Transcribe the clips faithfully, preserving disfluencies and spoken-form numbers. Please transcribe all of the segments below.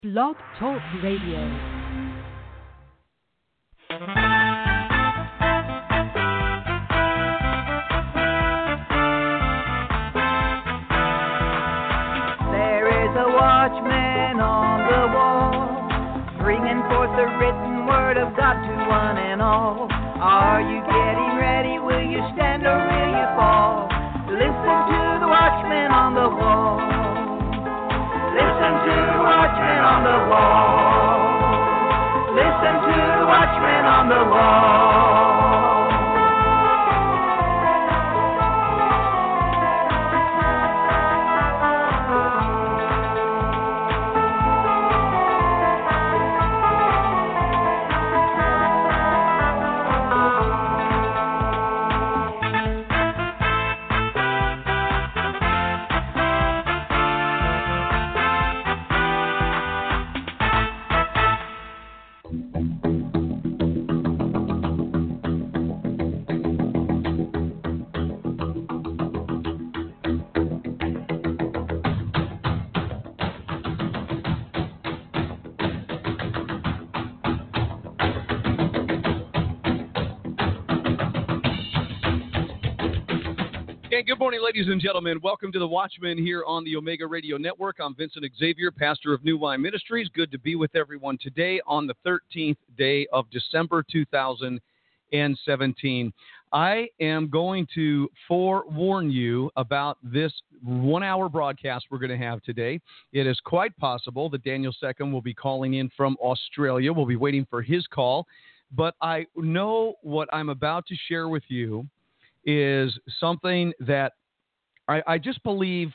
Blog Talk Radio. Watchman on the wall, bringing forth the written word of God to one and all. Are you getting ready? Will you stand or will you fall? Listen to the watchman on the wall. Listen to the watchman on the wall. Listen to the watchman on the wall. Good morning, ladies and gentlemen. Welcome to the Watchman here on the Omega Radio Network. I'm Vincent Xavier, pastor of New Wine Ministries. Good to be with everyone today on the thirteenth day of December two thousand seventeen. I am going to forewarn you about this one-hour broadcast we're going to have today. It is quite possible that Daniel Seckham will be calling in from Australia. We'll be waiting for his call. But I know what I'm about to share with you is something that I, I just believe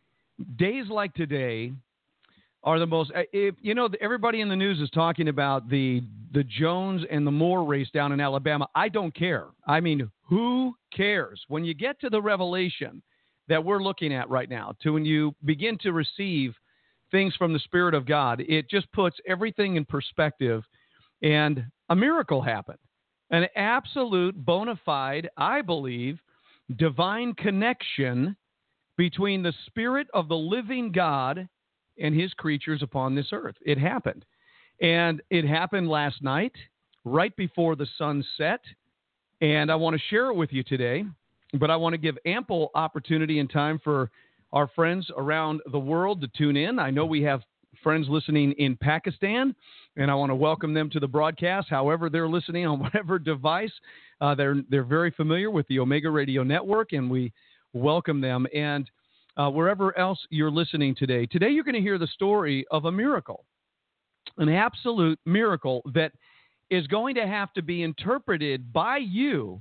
days like today are the most, if, you know, everybody in the news is talking about the the Jones and the Moore race down in Alabama. I don't care. I mean, who cares? When you get to the revelation that we're looking at right now, to when you begin to receive things from the Spirit of God, it just puts everything in perspective, and a miracle happened. An absolute, bona fide, I believe, divine connection between the Spirit of the living God and his creatures upon this earth. It happened. And it happened last night, right before the sun set. And I want to share it with you today, but I want to give ample opportunity and time for our friends around the world to tune in. I know we have friends listening in Pakistan, and I want to welcome them to the broadcast. However they're listening on whatever device, uh, they're they're very familiar with the Omega Radio Network, and we welcome them. And uh, wherever else you're listening today, today you're going to hear the story of a miracle, an absolute miracle that is going to have to be interpreted by you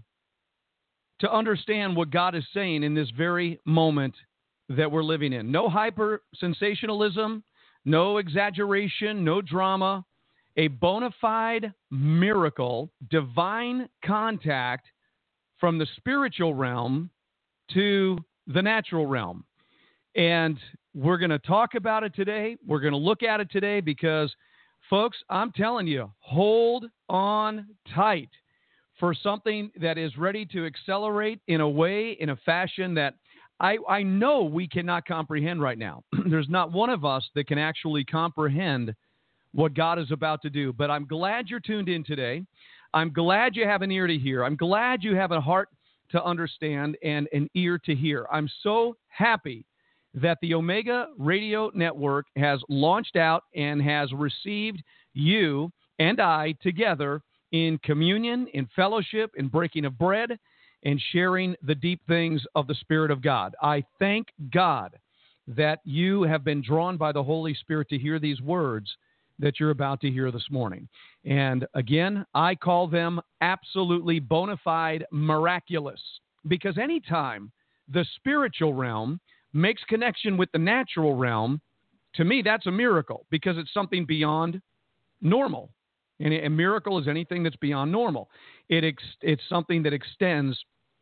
to understand what God is saying in this very moment that we're living in. No hyper-sensationalism, no exaggeration, no drama, a bona fide miracle, divine contact from the spiritual realm to the natural realm. And we're going to talk about it today. We're going to look at it today because, folks, I'm telling you, hold on tight for something that is ready to accelerate in a way, in a fashion that I, I know we cannot comprehend right now. There's not one of us that can actually comprehend what God is about to do. But I'm glad you're tuned in today. I'm glad you have an ear to hear. I'm glad you have a heart to understand and an ear to hear. I'm so happy that the Omega Radio Network has launched out and has received you and I together in communion, in fellowship, in breaking of bread, and sharing the deep things of the Spirit of God. I thank God that you have been drawn by the Holy Spirit to hear these words that you're about to hear this morning. And again, I call them absolutely bona fide miraculous, because anytime the spiritual realm makes connection with the natural realm, to me, that's a miracle, because it's something beyond normal. And a miracle is anything that's beyond normal. It ex- it's something that extends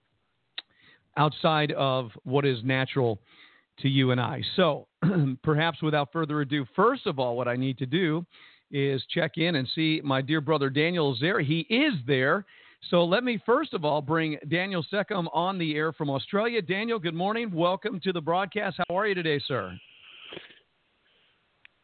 outside of what is natural to you and I. So perhaps without further ado, first of all, what I need to do is check in and see my dear brother Daniel is there. He is there. So let me first of all bring Daniel Seckham on the air from Australia. Daniel, good morning. Welcome to the broadcast. How are you today, sir?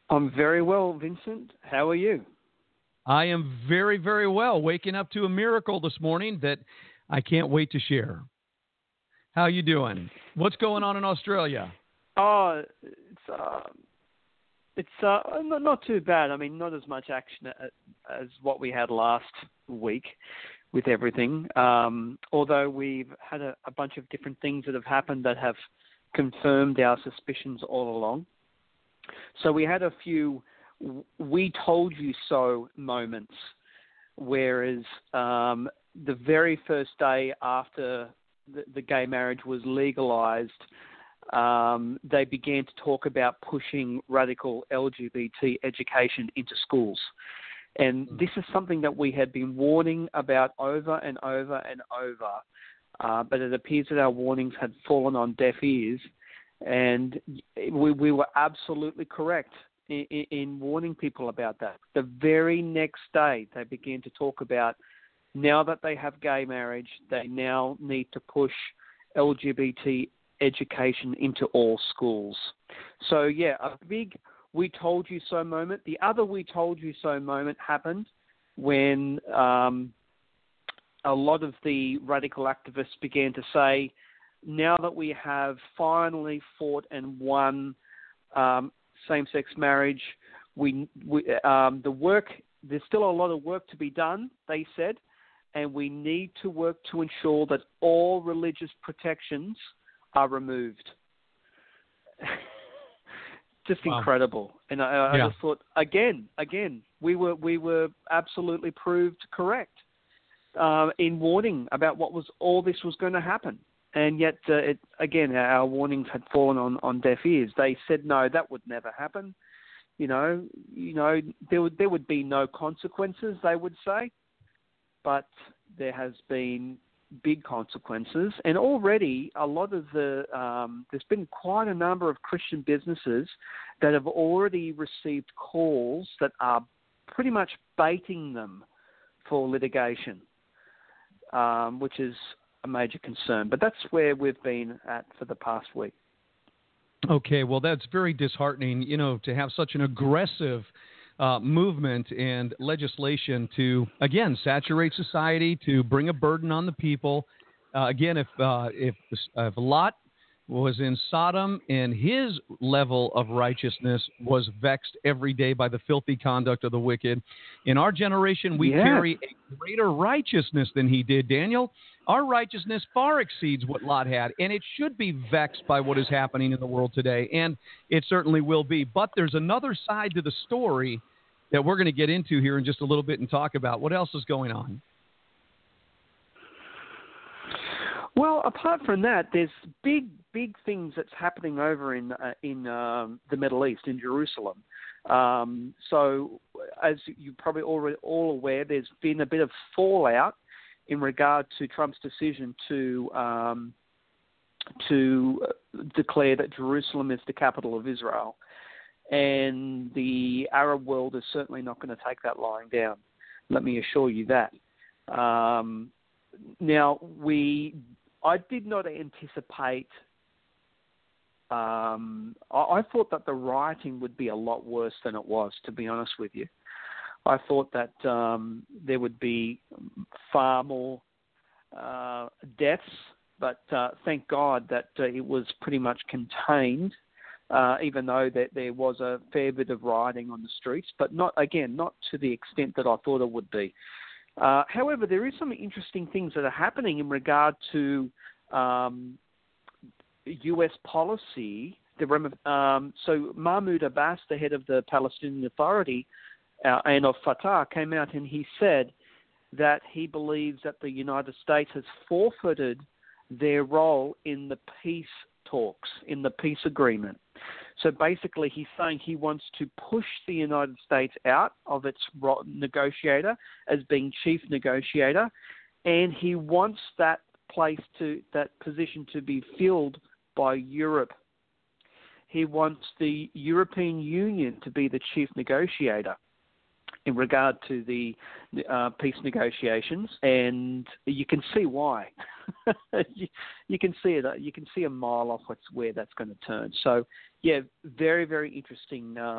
I'm very well, Vincent. How are you? I am very, very well. Waking up to a miracle this morning that I can't wait to share. How you doing? What's going on in Australia? Oh, it's uh, it's uh, not, not too bad. I mean, not as much action as, as what we had last week with everything. Um, although we've had a, a bunch of different things that have happened that have confirmed our suspicions all along. So we had a few "we told you so" moments, whereas um, the very first day after the, the gay marriage was legalized, um, they began to talk about pushing radical L G B T education into schools. And this is something that we had been warning about over and over and over, uh, but it appears that our warnings had fallen on deaf ears, and we, we were absolutely correct in, in warning people about that. The very next day, they began to talk about now that they have gay marriage, they now need to push L G B T education into all schools. So, yeah, a big "we told you so" moment. The other "we told you so" moment happened when um, a lot of the radical activists began to say, now that we have finally fought and won um, same-sex marriage, we, we um, the work, there's still a lot of work to be done, they said, and we need to work to ensure that all religious protections are removed. Just wow. Incredible. And I, I yeah. just thought, again, again, we were we were absolutely proved correct uh, in warning about what was all this was going to happen. And yet, uh, it, again, our warnings had fallen on, on deaf ears. They said, no, that would never happen. You know, you know, there would there would be no consequences, they would say. But there has been big consequences, and already a lot of the um, there's been quite a number of Christian businesses that have already received calls that are pretty much baiting them for litigation, um, which is a major concern. But that's where we've been at for the past week. Okay, well, that's very disheartening, you know, to have such an aggressive Uh, movement and legislation to, again, saturate society, to bring a burden on the people. Uh, again, if uh, if, if Lot was in Sodom and his level of righteousness was vexed every day by the filthy conduct of the wicked, in our generation we yes. carry a greater righteousness than he did, Daniel. Our righteousness far exceeds what Lot had, and it should be vexed by what is happening in the world today, and it certainly will be. But there's another side to the story that we're going to get into here in just a little bit and talk about. What else is going on? Well, apart from that, there's big, big things that's happening over in uh, in um, the Middle East, in Jerusalem. Um, so, as you're probably already all aware, there's been a bit of fallout in regard to Trump's decision to um, to declare that Jerusalem is the capital of Israel. And the Arab world is certainly not going to take that lying down. Let me assure you that. Um, now, we, I did not anticipate. Um, I, I thought that the rioting would be a lot worse than it was, to be honest with you. I thought that um, there would be far more uh, deaths, but uh, thank God that uh, it was pretty much contained, uh, even though that there was a fair bit of rioting on the streets, but not, again, not to the extent that I thought it would be. Uh, however, there is some interesting things that are happening in regard to um, U S policy. The, um, so Mahmoud Abbas, the head of the Palestinian Authority, Uh, and of Fatah, came out and he said that he believes that the United States has forfeited their role in the peace talks, in the peace agreement. So basically he's saying he wants to push the United States out of its negotiator as being chief negotiator, and he wants that place to, that position to be filled by Europe. He wants the European Union to be the chief negotiator in regard to the uh, peace negotiations, and you can see why. you, you can see it. You can see a mile off what's, where that's going to turn. So, yeah, very, very interesting um,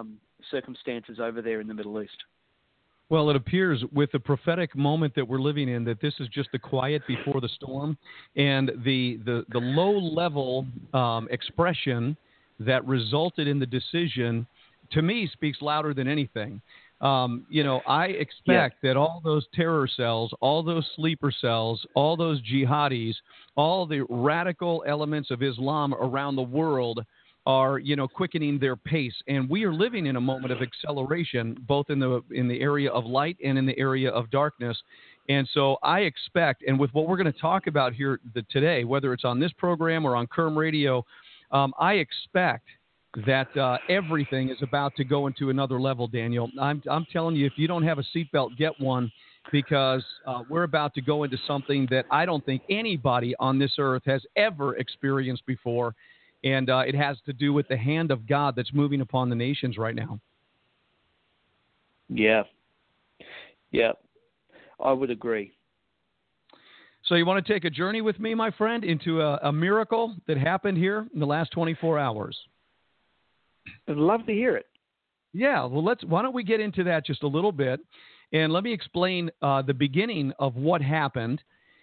circumstances over there in the Middle East. Well, it appears with the prophetic moment that we're living in that this is just the quiet before the storm, and the the, the low-level um, expression that resulted in the decision, to me, speaks louder than anything. Um, you know, I expect yeah. that all those terror cells, all those sleeper cells, all those jihadis, all the radical elements of Islam around the world are, you know, quickening their pace. And we are living in a moment of acceleration, both in the in the area of light and in the area of darkness. And so I expect, and with what we're going to talk about here the, today, whether it's on this program or on Kerm Radio, um, I expect that uh, everything is about to go into another level, Daniel. I'm, I'm telling you, if you don't have a seatbelt, get one, because uh, we're about to go into something that I don't think anybody on this earth has ever experienced before. And uh, it has to do with the hand of God that's moving upon the nations right now. Yeah. Yeah. I would agree. So you want to take a journey with me, my friend, into a, a miracle that happened here in the last twenty-four hours? I'd love to hear it. Yeah. Well, let's. Why don't we get into that just a little bit, and let me explain uh, the beginning of what happened.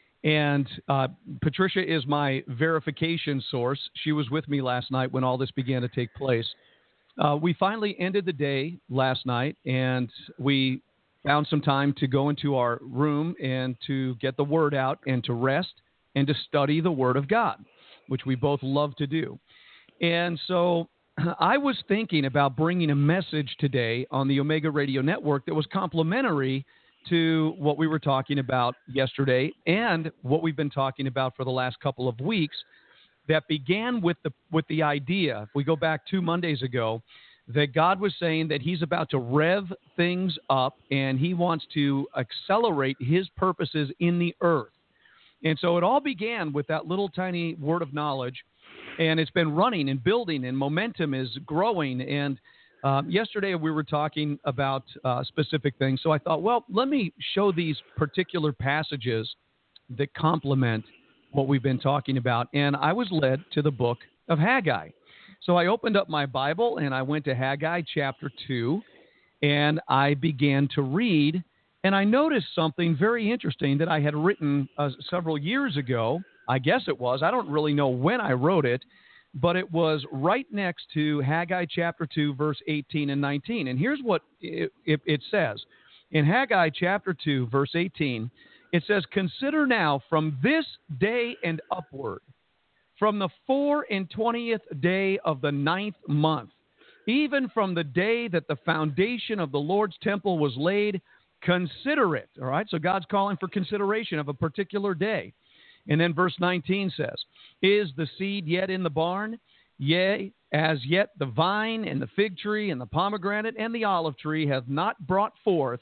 And uh, Patricia is my verification source. She was with me last night when all this began to take place. Uh, we finally ended the day last night, and we found some time to go into our room and to get the word out and to rest and to study the Word of God, which we both love to do. And so I was thinking about bringing a message today on the Omega Radio Network that was complementary to what we were talking about yesterday and what we've been talking about for the last couple of weeks, that began with the with the idea, if we go back two Mondays ago, that God was saying that he's about to rev things up and he wants to accelerate his purposes in the earth. And so it all began with that little tiny word of knowledge, and it's been running and building, and momentum is growing. And Um, yesterday we were talking about uh, specific things, so I thought, well, let me show these particular passages that complement what we've been talking about, and I was led to the book of Haggai. So I opened up my Bible, and I went to Haggai chapter two, and I began to read, and I noticed something very interesting that I had written uh, several years ago. I guess it was. I don't really know when I wrote it, but it was right next to Haggai chapter two, verse eighteen and nineteen. And here's what it, it, it says. In Haggai chapter two, verse eighteen, it says, "Consider now from this day and upward, from the four and twentieth day of the ninth month, even from the day that the foundation of the Lord's temple was laid, consider it." All right, so God's calling for consideration of a particular day. And then verse nineteen says, "Is the seed yet in the barn? Yea, as yet the vine and the fig tree and the pomegranate and the olive tree have not brought forth.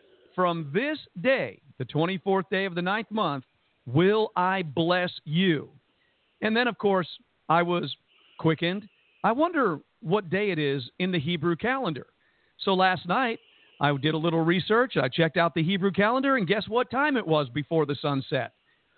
From this day, the twenty-fourth day of the ninth month, will I bless you." And then, of course, I was quickened. I wonder what day it is in the Hebrew calendar. So last night, I did a little research. I checked out the Hebrew calendar, and guess what time it was before the sun set?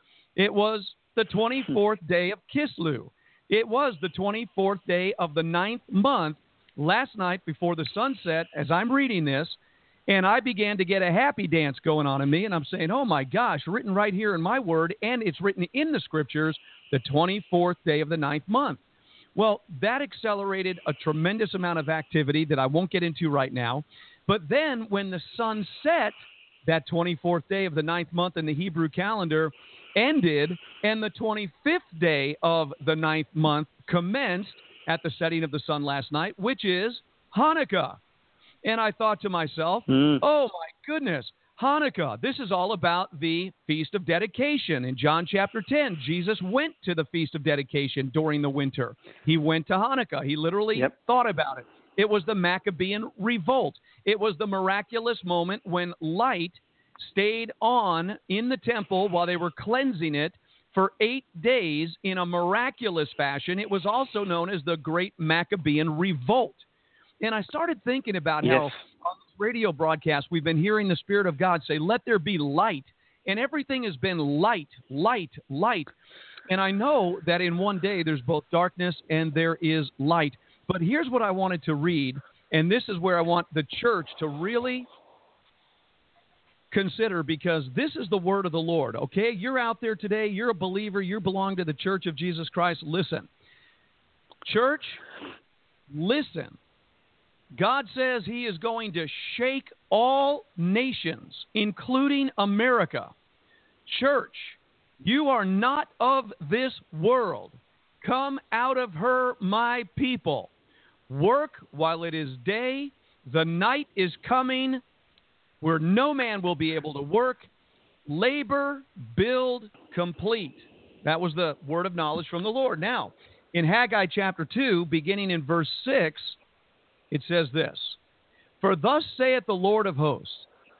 It was the twenty-fourth day of Kislev. It was the twenty-fourth day of the ninth month last night before the sunset as I'm reading this, and I began to get a happy dance going on in me, and I'm saying, oh my gosh, written right here in my word, and it's written in the scriptures, the twenty-fourth day of the ninth month. Well, that accelerated a tremendous amount of activity that I won't get into right now, but then when the sun set, that twenty-fourth day of the ninth month in the Hebrew calendar ended, and the twenty-fifth day of the ninth month commenced at the setting of the sun last night, which is Hanukkah. And I thought to myself, mm. oh my goodness, Hanukkah. This is all about the Feast of Dedication. In John chapter ten, Jesus went to the Feast of Dedication during the winter. He went to Hanukkah. He literally yep. thought about it. It was the Maccabean revolt. It was the miraculous moment when light stayed on in the temple while they were cleansing it for eight days in a miraculous fashion. It was also known as the Great Maccabean Revolt. And I started thinking about yes. how on this radio broadcast we've been hearing the Spirit of God say, let there be light. And everything has been light, light, light. And I know that in one day there's both darkness and there is light. But here's what I wanted to read And this is where I want the church to really consider, because this is the word of the Lord, okay? You're out there today. You're a believer. You belong to the Church of Jesus Christ. Listen. Church, listen. God says he is going to shake all nations, including America. Church, you are not of this world. Come out of her, my people. Work while it is day. The night is coming where no man will be able to work. Labor, build, complete. That was the word of knowledge from the Lord. Now, in Haggai chapter two, beginning in verse six, it says this: For thus saith the Lord of hosts,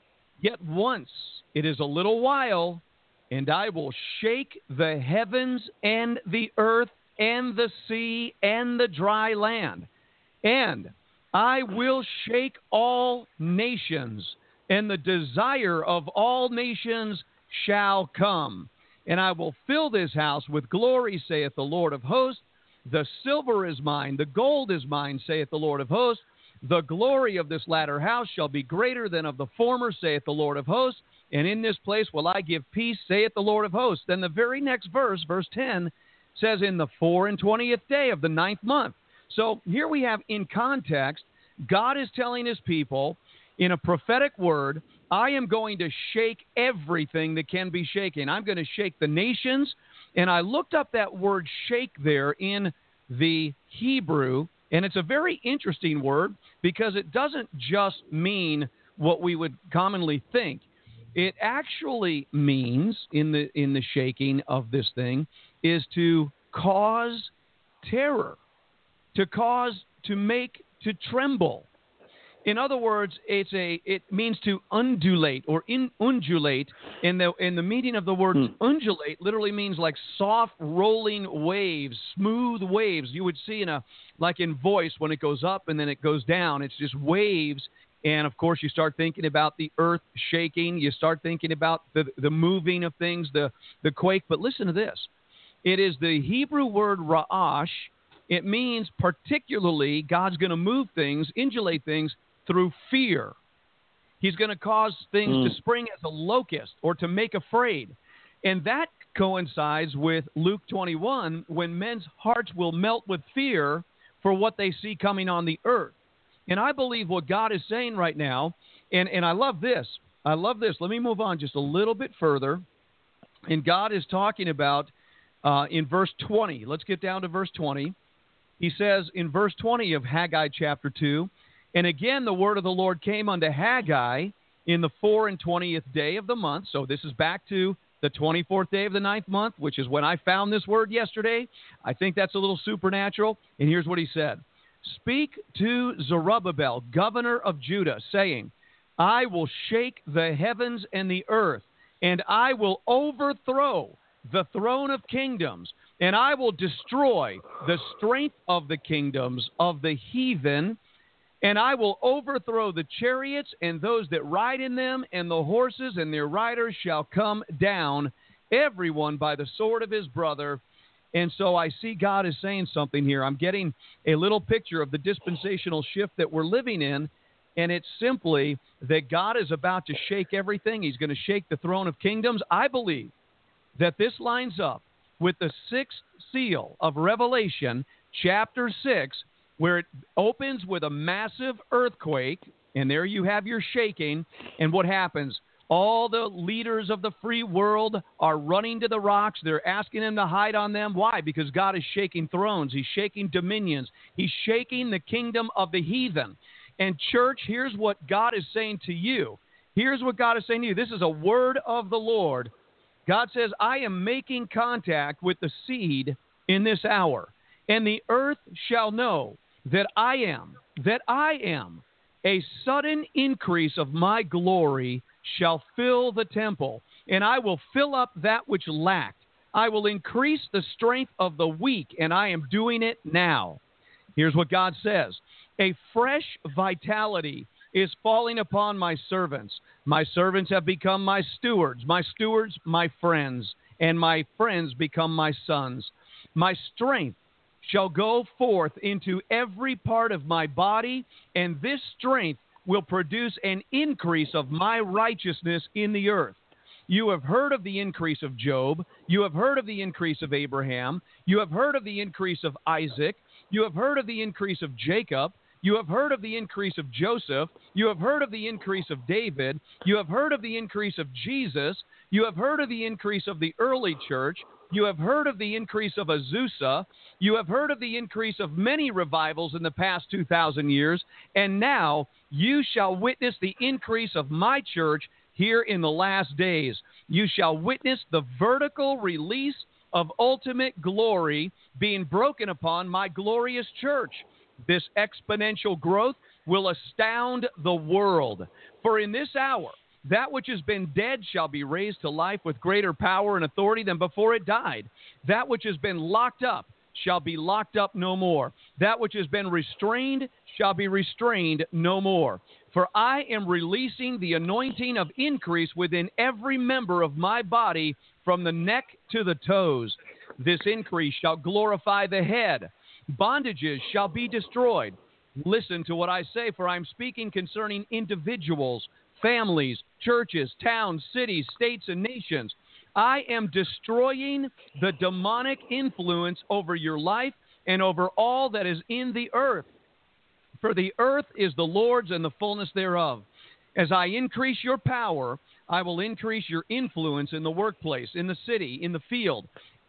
yet once it is a little while, and I will shake the heavens and the earth and the sea and the dry land. And I will shake all nations, and the desire of all nations shall come. And I will fill this house with glory, saith the Lord of hosts. The silver is mine, the gold is mine, saith the Lord of hosts. The glory of this latter house shall be greater than of the former, saith the Lord of hosts. And in this place will I give peace, saith the Lord of hosts. Then the very next verse, verse ten, says, in the four and twentieth day of the ninth month. So here we have, in context, God is telling his people in a prophetic word, I am going to shake everything that can be shaken. I'm going to shake the nations. And I looked up that word shake there in the Hebrew, and it's a very interesting word because it doesn't just mean what we would commonly think. It actually means, in the in the shaking of this thing, is to cause terror, to cause, to make, to tremble. In other words, it's a it means to undulate or in, undulate. In the in the meaning of the word hmm. undulate, literally means like soft rolling waves, smooth waves. You would see in a like in voice when it goes up and then it goes down. It's just waves. And of course, you start thinking about the earth shaking. You start thinking about the the moving of things, the the quake. But listen to this: it is the Hebrew word ra'ash. It means particularly God's going to move things, undulate things, through fear. He's going to cause things mm. to spring as a locust or to make afraid. And that coincides with Luke twenty-one, when men's hearts will melt with fear for what they see coming on the earth. And I believe what God is saying right now, and, and I love this. I love this. Let me move on just a little bit further. And God is talking about uh, in verse twenty. Let's get down to verse twenty. He says in verse twenty of Haggai chapter two, and again the word of the Lord came unto Haggai in the four and twentieth day of the month. So this is back to the twenty-fourth day of the ninth month, which is when I found this word yesterday. I think that's a little supernatural. And here's what he said. Speak to Zerubbabel, governor of Judah, saying, I will shake the heavens and the earth, and I will overthrow the throne of kingdoms, and I will destroy the strength of the kingdoms of the heathen, and I will overthrow the chariots and those that ride in them, and the horses and their riders shall come down, everyone by the sword of his brother. And so I see God is saying something here. I'm getting a little picture of the dispensational shift that we're living in, and it's simply that God is about to shake everything. He's going to shake the throne of kingdoms. I believe that this lines up with the sixth seal of Revelation, chapter six, where it opens with a massive earthquake, and there you have your shaking, and what happens? All the leaders of the free world are running to the rocks. They're asking him to hide on them. Why? Because God is shaking thrones. He's shaking dominions. He's shaking the kingdom of the heathen. And church, here's what God is saying to you. Here's what God is saying to you. This is a word of the Lord. God says, I am making contact with the seed in this hour, and the earth shall know that I am, that I am, a sudden increase of my glory shall fill the temple, and I will fill up that which lacked. I will increase the strength of the weak, and I am doing it now. Here's what God says. A fresh vitality is falling upon my servants. My servants have become my stewards, my stewards my friends, and my friends become my sons. My strength shall go forth into every part of my body, and this strength will produce an increase of my righteousness in the earth. You have heard of the increase of Job. You have heard of the increase of Abraham. You have heard of the increase of Isaac. You have heard of the increase of Jacob. You have heard of the increase of Joseph. You have heard of the increase of David. You have heard of the increase of Jesus. You have heard of the increase of the early church. You have heard of the increase of Azusa. You have heard of the increase of many revivals in the past two thousand years. And now you shall witness the increase of my church here in the last days. You shall witness the vertical release of ultimate glory being broken upon my glorious church. This exponential growth will astound the world. For in this hour, that which has been dead shall be raised to life with greater power and authority than before it died. That which has been locked up shall be locked up no more. That which has been restrained shall be restrained no more. For I am releasing the anointing of increase within every member of my body from the neck to the toes. This increase shall glorify the head. Bondages shall be destroyed. Listen to what I say, for I am speaking concerning individuals, families, churches, towns, cities, states, and nations. I am destroying the demonic influence over your life and over all that is in the earth. For the earth is the Lord's and the fullness thereof. As I increase your power, I will increase your influence in the workplace, in the city, in the field.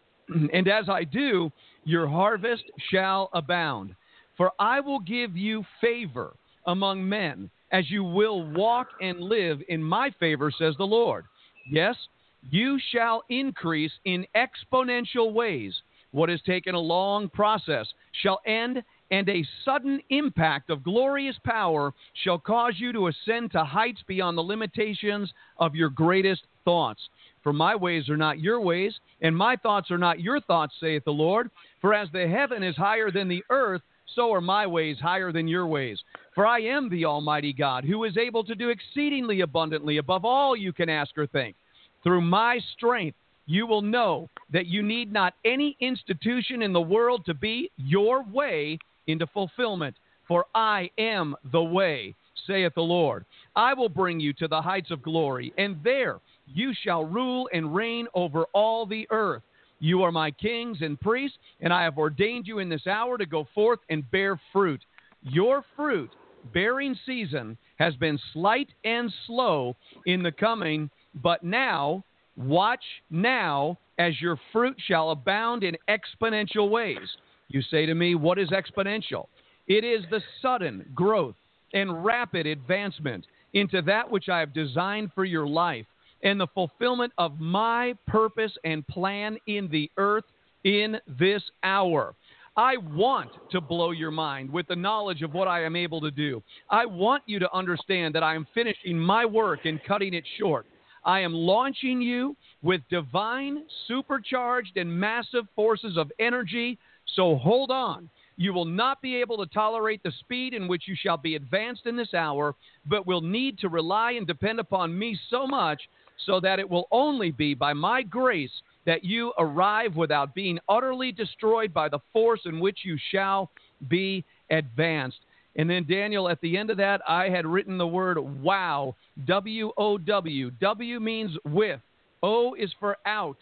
And as I do, your harvest shall abound. For I will give you favor among men, as you will walk and live in my favor, says the Lord. Yes, you shall increase in exponential ways. What has taken a long process shall end, and a sudden impact of glorious power shall cause you to ascend to heights beyond the limitations of your greatest thoughts. For my ways are not your ways, and my thoughts are not your thoughts, saith the Lord. For as the heaven is higher than the earth, so are my ways higher than your ways. For I am the Almighty God, who is able to do exceedingly abundantly above all you can ask or think. Through my strength, you will know that you need not any institution in the world to be your way into fulfillment. For I am the way, saith the Lord. I will bring you to the heights of glory, and there you shall rule and reign over all the earth. You are my kings and priests, and I have ordained you in this hour to go forth and bear fruit. Your fruit bearing season has been slight and slow in the coming, but now, watch now, as your fruit shall abound in exponential ways. You say to me, what is exponential? It is the sudden growth and rapid advancement into that which I have designed for your life, and the fulfillment of my purpose and plan in the earth in this hour. I want to blow your mind with the knowledge of what I am able to do. I want you to understand that I am finishing my work and cutting it short. I am launching you with divine, supercharged, and massive forces of energy, so hold on. You will not be able to tolerate the speed in which you shall be advanced in this hour, but will need to rely and depend upon me so much so that it will only be by my grace that you arrive without being utterly destroyed by the force in which you shall be advanced. And then, Daniel, at the end of that, I had written the word wow, W O W. W means with. O is for out.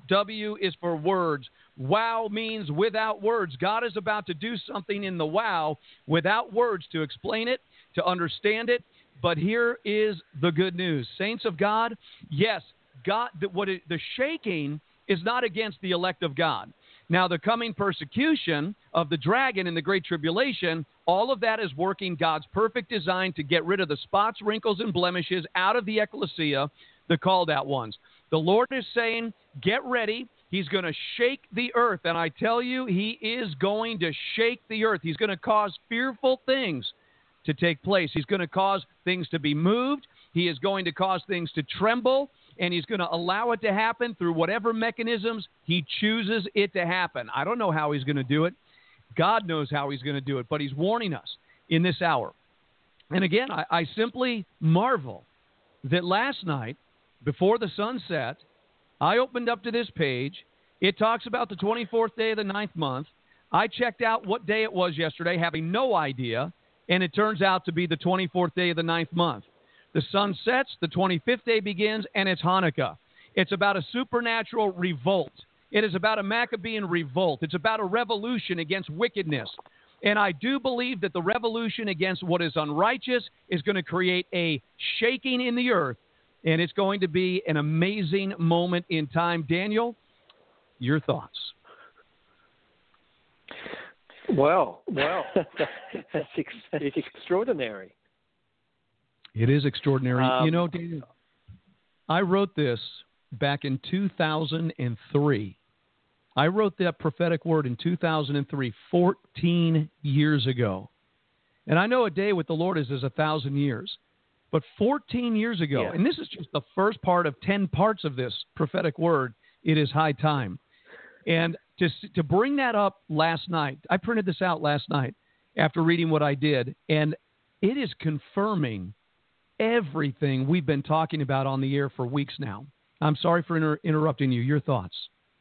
W is for words. Wow means without words. God is about to do something in the wow without words to explain it, to understand it. But here is the good news. Saints of God, yes, God. What it, the shaking is not against the elect of God. Now, the coming persecution of the dragon in the Great Tribulation, all of that is working God's perfect design to get rid of the spots, wrinkles, and blemishes out of the ecclesia, the called out ones. The Lord is saying, get ready. He's going to shake the earth. And I tell you, he is going to shake the earth. He's going to cause fearful things to take place. He's going to cause things to be moved. He is going to cause things to tremble. And he's going to allow it to happen through whatever mechanisms he chooses it to happen. I don't know how he's going to do it. God knows how he's going to do it. But he's warning us in this hour. And again, I, I simply marvel that last night, before the sun set, I opened up to this page. It talks about the twenty-fourth day of the ninth month. I checked out what day it was yesterday, having no idea, and it turns out to be the twenty-fourth day of the ninth month. The sun sets, the twenty-fifth day begins, and it's Hanukkah. It's about a supernatural revolt. It is about a Maccabean revolt. It's about a revolution against wickedness. And I do believe that the revolution against what is unrighteous is going to create a shaking in the earth, and it's going to be an amazing moment in time. Daniel, your thoughts? Well, well, that's, ex- that's extraordinary. It is extraordinary. Um, you know, Daniel, I wrote this back in two thousand three. I wrote that prophetic word in two thousand three, fourteen years ago. And I know a day with the Lord is as a thousand years. But fourteen years ago, yeah. and this is just the first part of ten parts of this prophetic word, it is high time. And to to bring that up last night, I printed this out last night after reading what I did, and it is confirming everything we've been talking about on the air for weeks now. I'm sorry for inter- interrupting you. Your thoughts?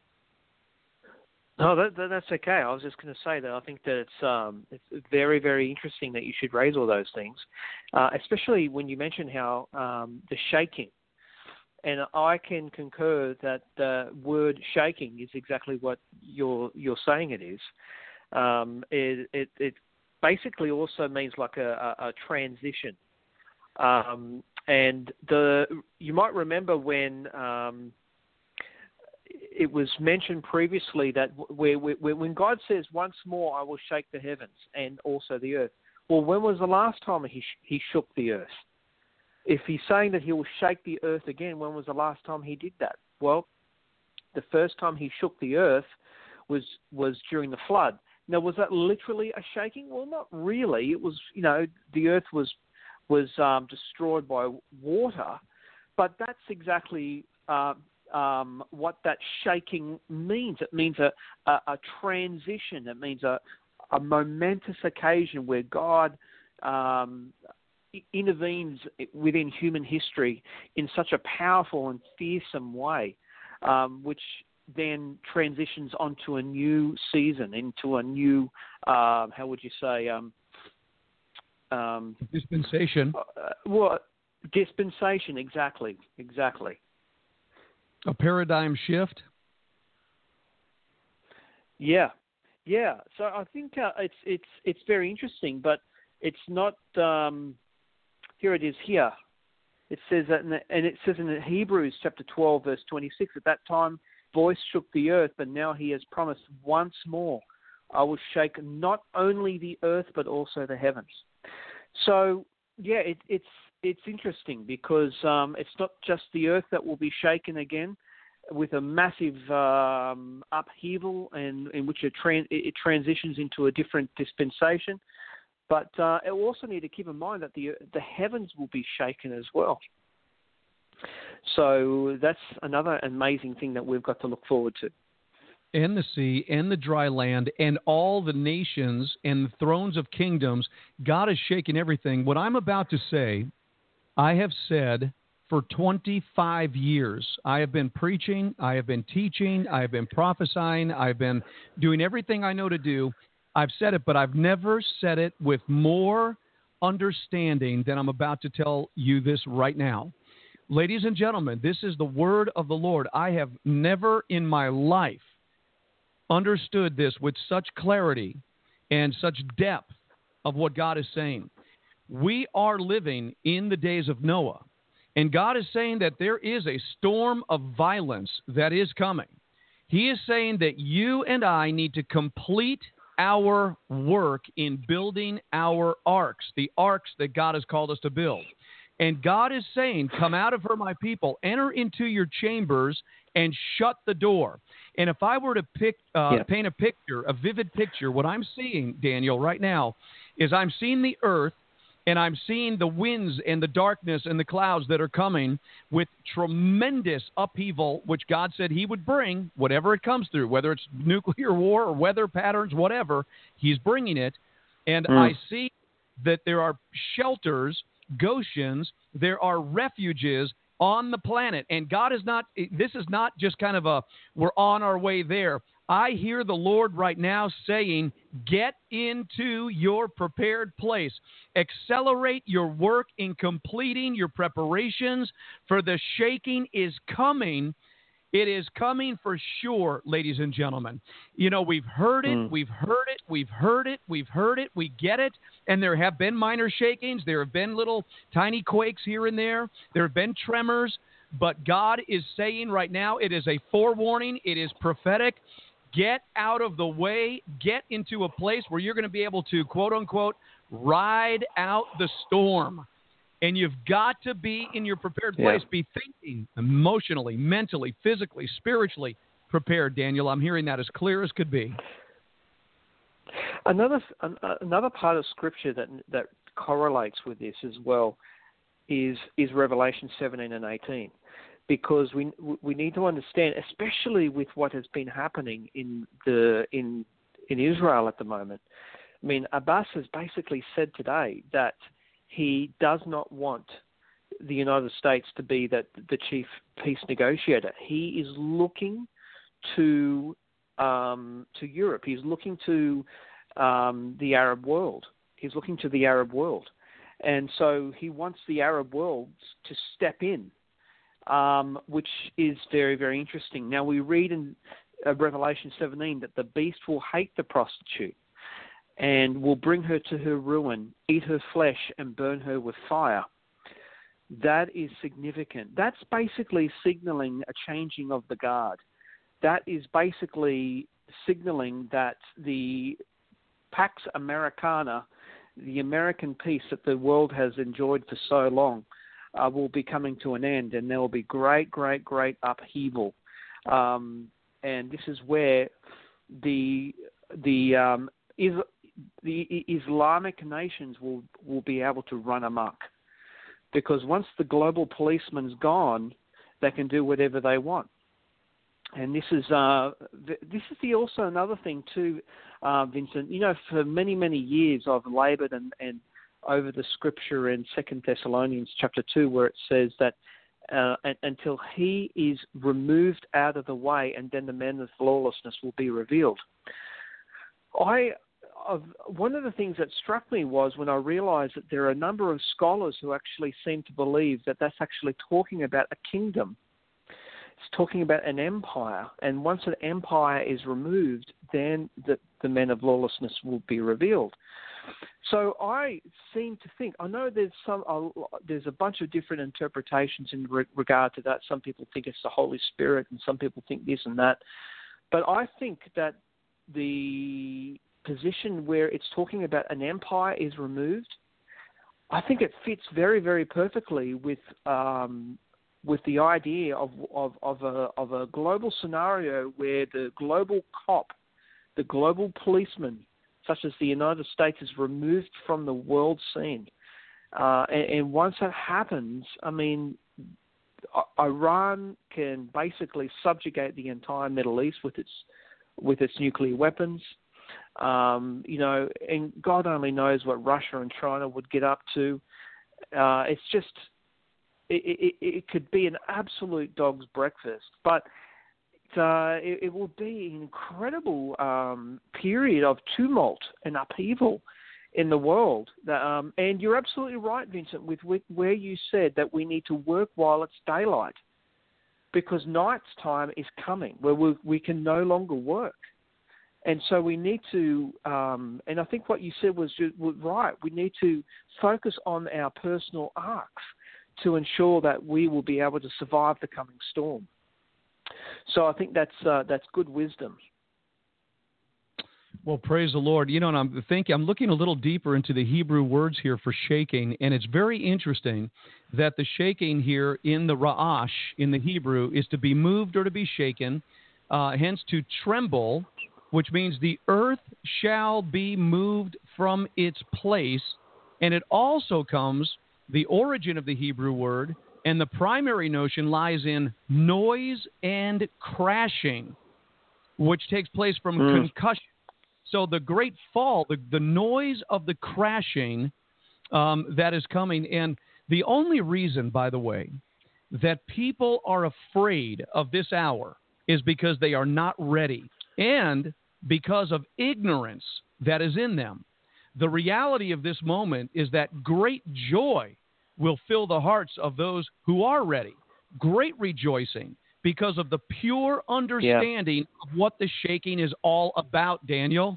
No, that, that, that's okay. I was just going to say that I think that it's um, it's very, very interesting that you should raise all those things, uh, especially when you mention how um, the shaking. And I can concur that the word shaking is exactly what you're you're saying it is. Um, it, it it basically also means like a, a, a transition. Um, and the you might remember when um, it was mentioned previously that where, where, when God says, "Once more I will shake the heavens and also the earth." Well, when was the last time he he shook the earth? If he's saying that he will shake the earth again, when was the last time he did that? Well, the first time he shook the earth was was during the flood. Now, was that literally a shaking? Well, not really. It was, you know, the earth was was um, destroyed by water, but that's exactly uh, um, what that shaking means. It means a, a, a transition. It means a, a momentous occasion where God um, intervenes within human history in such a powerful and fearsome way, um, which then transitions onto a new season, into a new, uh, how would you say, um, um, dispensation. Uh, well, dispensation, exactly, exactly. A paradigm shift. Yeah, yeah. So I think uh, it's it's it's very interesting, but it's not. Um, here it is. Here it says that, in the, and it says in Hebrews chapter twelve, verse twenty-six. At that time, voice shook the earth, but now he has promised once more, I will shake not only the earth but also the heavens. So yeah, it, it's it's interesting because um, it's not just the earth that will be shaken again with a massive um, upheaval and in which it, tran- it transitions into a different dispensation. But uh, we also need to keep in mind that the the heavens will be shaken as well. So that's another amazing thing that we've got to look forward to. And the sea, and the dry land, and all the nations, and the thrones of kingdoms. God is shaking everything. What I'm about to say, I have said for twenty-five years. I have been preaching, I have been teaching, I have been prophesying, I've been doing everything I know to do. I've said it, but I've never said it with more understanding than I'm about to tell you this right now. Ladies and gentlemen, this is the word of the Lord. I have never in my life understood this with such clarity and such depth of what God is saying. We are living in the days of Noah, and God is saying that there is a storm of violence that is coming. He is saying that you and I need to complete our work in building our arks, the arks that God has called us to build. And God is saying, come out of her, my people, enter into your chambers and shut the door. And if I were to pick, uh, yeah. paint a picture, a vivid picture, what I'm seeing, Daniel, right now, is I'm seeing the earth, and I'm seeing the winds and the darkness and the clouds that are coming with tremendous upheaval, which God said he would bring, whatever it comes through, whether it's nuclear war or weather patterns, whatever, he's bringing it. And mm. I see that there are shelters, Goshens, there are refuges on the planet. And God is not, this is not just kind of a, we're on our way there. I hear the Lord right now saying, get into your prepared place. Accelerate your work in completing your preparations, for the shaking is coming. It is coming for sure, ladies and gentlemen. You know, we've heard it, mm. we've heard it, we've heard it, we've heard it, we get it. And there have been minor shakings. There have been little tiny quakes here and there. There have been tremors. But God is saying right now, it is a forewarning. It is prophetic. Get out of the way. Get into a place where you're going to be able to, quote unquote, ride out the storm. And you've got to be in your prepared place, yeah. be thinking emotionally, mentally, physically, spiritually prepared, Daniel. I'm hearing that as clear as could be. Another another part of Scripture that that correlates with this as well is is Revelation seventeen and eighteen. Because we we need to understand, especially with what has been happening in the in in Israel at the moment. I mean, Abbas has basically said today that he does not want the United States to be that the chief peace negotiator. He is looking to um, to Europe. He's looking to um, the Arab world. He's looking to the Arab world, and so he wants the Arab world to step in. Um, which is very, very interesting. Now, we read in uh, Revelation seventeen that the beast will hate the prostitute and will bring her to her ruin, eat her flesh, and burn her with fire. That is significant. That's basically signaling a changing of the guard. That is basically signaling that the Pax Americana, the American peace that the world has enjoyed for so long, Uh, will be coming to an end, and there will be great, great, great upheaval. Um, and this is where the the um, is, the Islamic nations will will be able to run amok, because once the global policeman's gone, they can do whatever they want. And this is uh, this is the also another thing too, uh, Vincent. You know, for many many years I've laboured and and over the scripture in Second Thessalonians chapter two, where it says that uh, and, until he is removed out of the way, and then the man of lawlessness will be revealed. I uh, one of the things that struck me was when I realized that there are a number of scholars who actually seem to believe that that's actually talking about a kingdom. It's talking about an empire, and once an empire is removed, then the, the men of lawlessness will be revealed. So I seem to think, I know there's some, uh, there's a bunch of different interpretations in re- regard to that. Some people think it's the Holy Spirit, and some people think this and that. But I think that the position where it's talking about an empire is removed, I think it fits very, very perfectly with um, with the idea of of, of a of a global scenario where the global cop, the global policeman, such as the United States, is removed from the world scene. Uh, and, and once that happens, I mean, Iran can basically subjugate the entire Middle East with its with its nuclear weapons. Um, you know, and God only knows what Russia and China would get up to. Uh, it's just, it, it, it could be an absolute dog's breakfast. But Uh, it, it will be an incredible um, period of tumult and upheaval in the world. Um, and you're absolutely right, Vincent, with, with where you said that we need to work while it's daylight, because night's time is coming where we, we can no longer work. And so we need to, um, and I think what you said was, was right, we need to focus on our personal arcs to ensure that we will be able to survive the coming storm. So I think that's uh, that's good wisdom. Well, praise the Lord. You know, and I'm thinking, I'm looking a little deeper into the Hebrew words here for shaking, and it's very interesting that the shaking here in the ra'ash, in the Hebrew, is to be moved or to be shaken, uh, hence to tremble, which means the earth shall be moved from its place. And it also comes, the origin of the Hebrew word, and the primary notion lies in noise and crashing, which takes place from mm. concussion. So the great fall, the, the noise of the crashing um, that is coming. And the only reason, by the way, that people are afraid of this hour is because they are not ready and because of ignorance that is in them. The reality of this moment is that great joy will fill the hearts of those who are ready. Great rejoicing because of the pure understanding yeah. of what the shaking is all about, Daniel.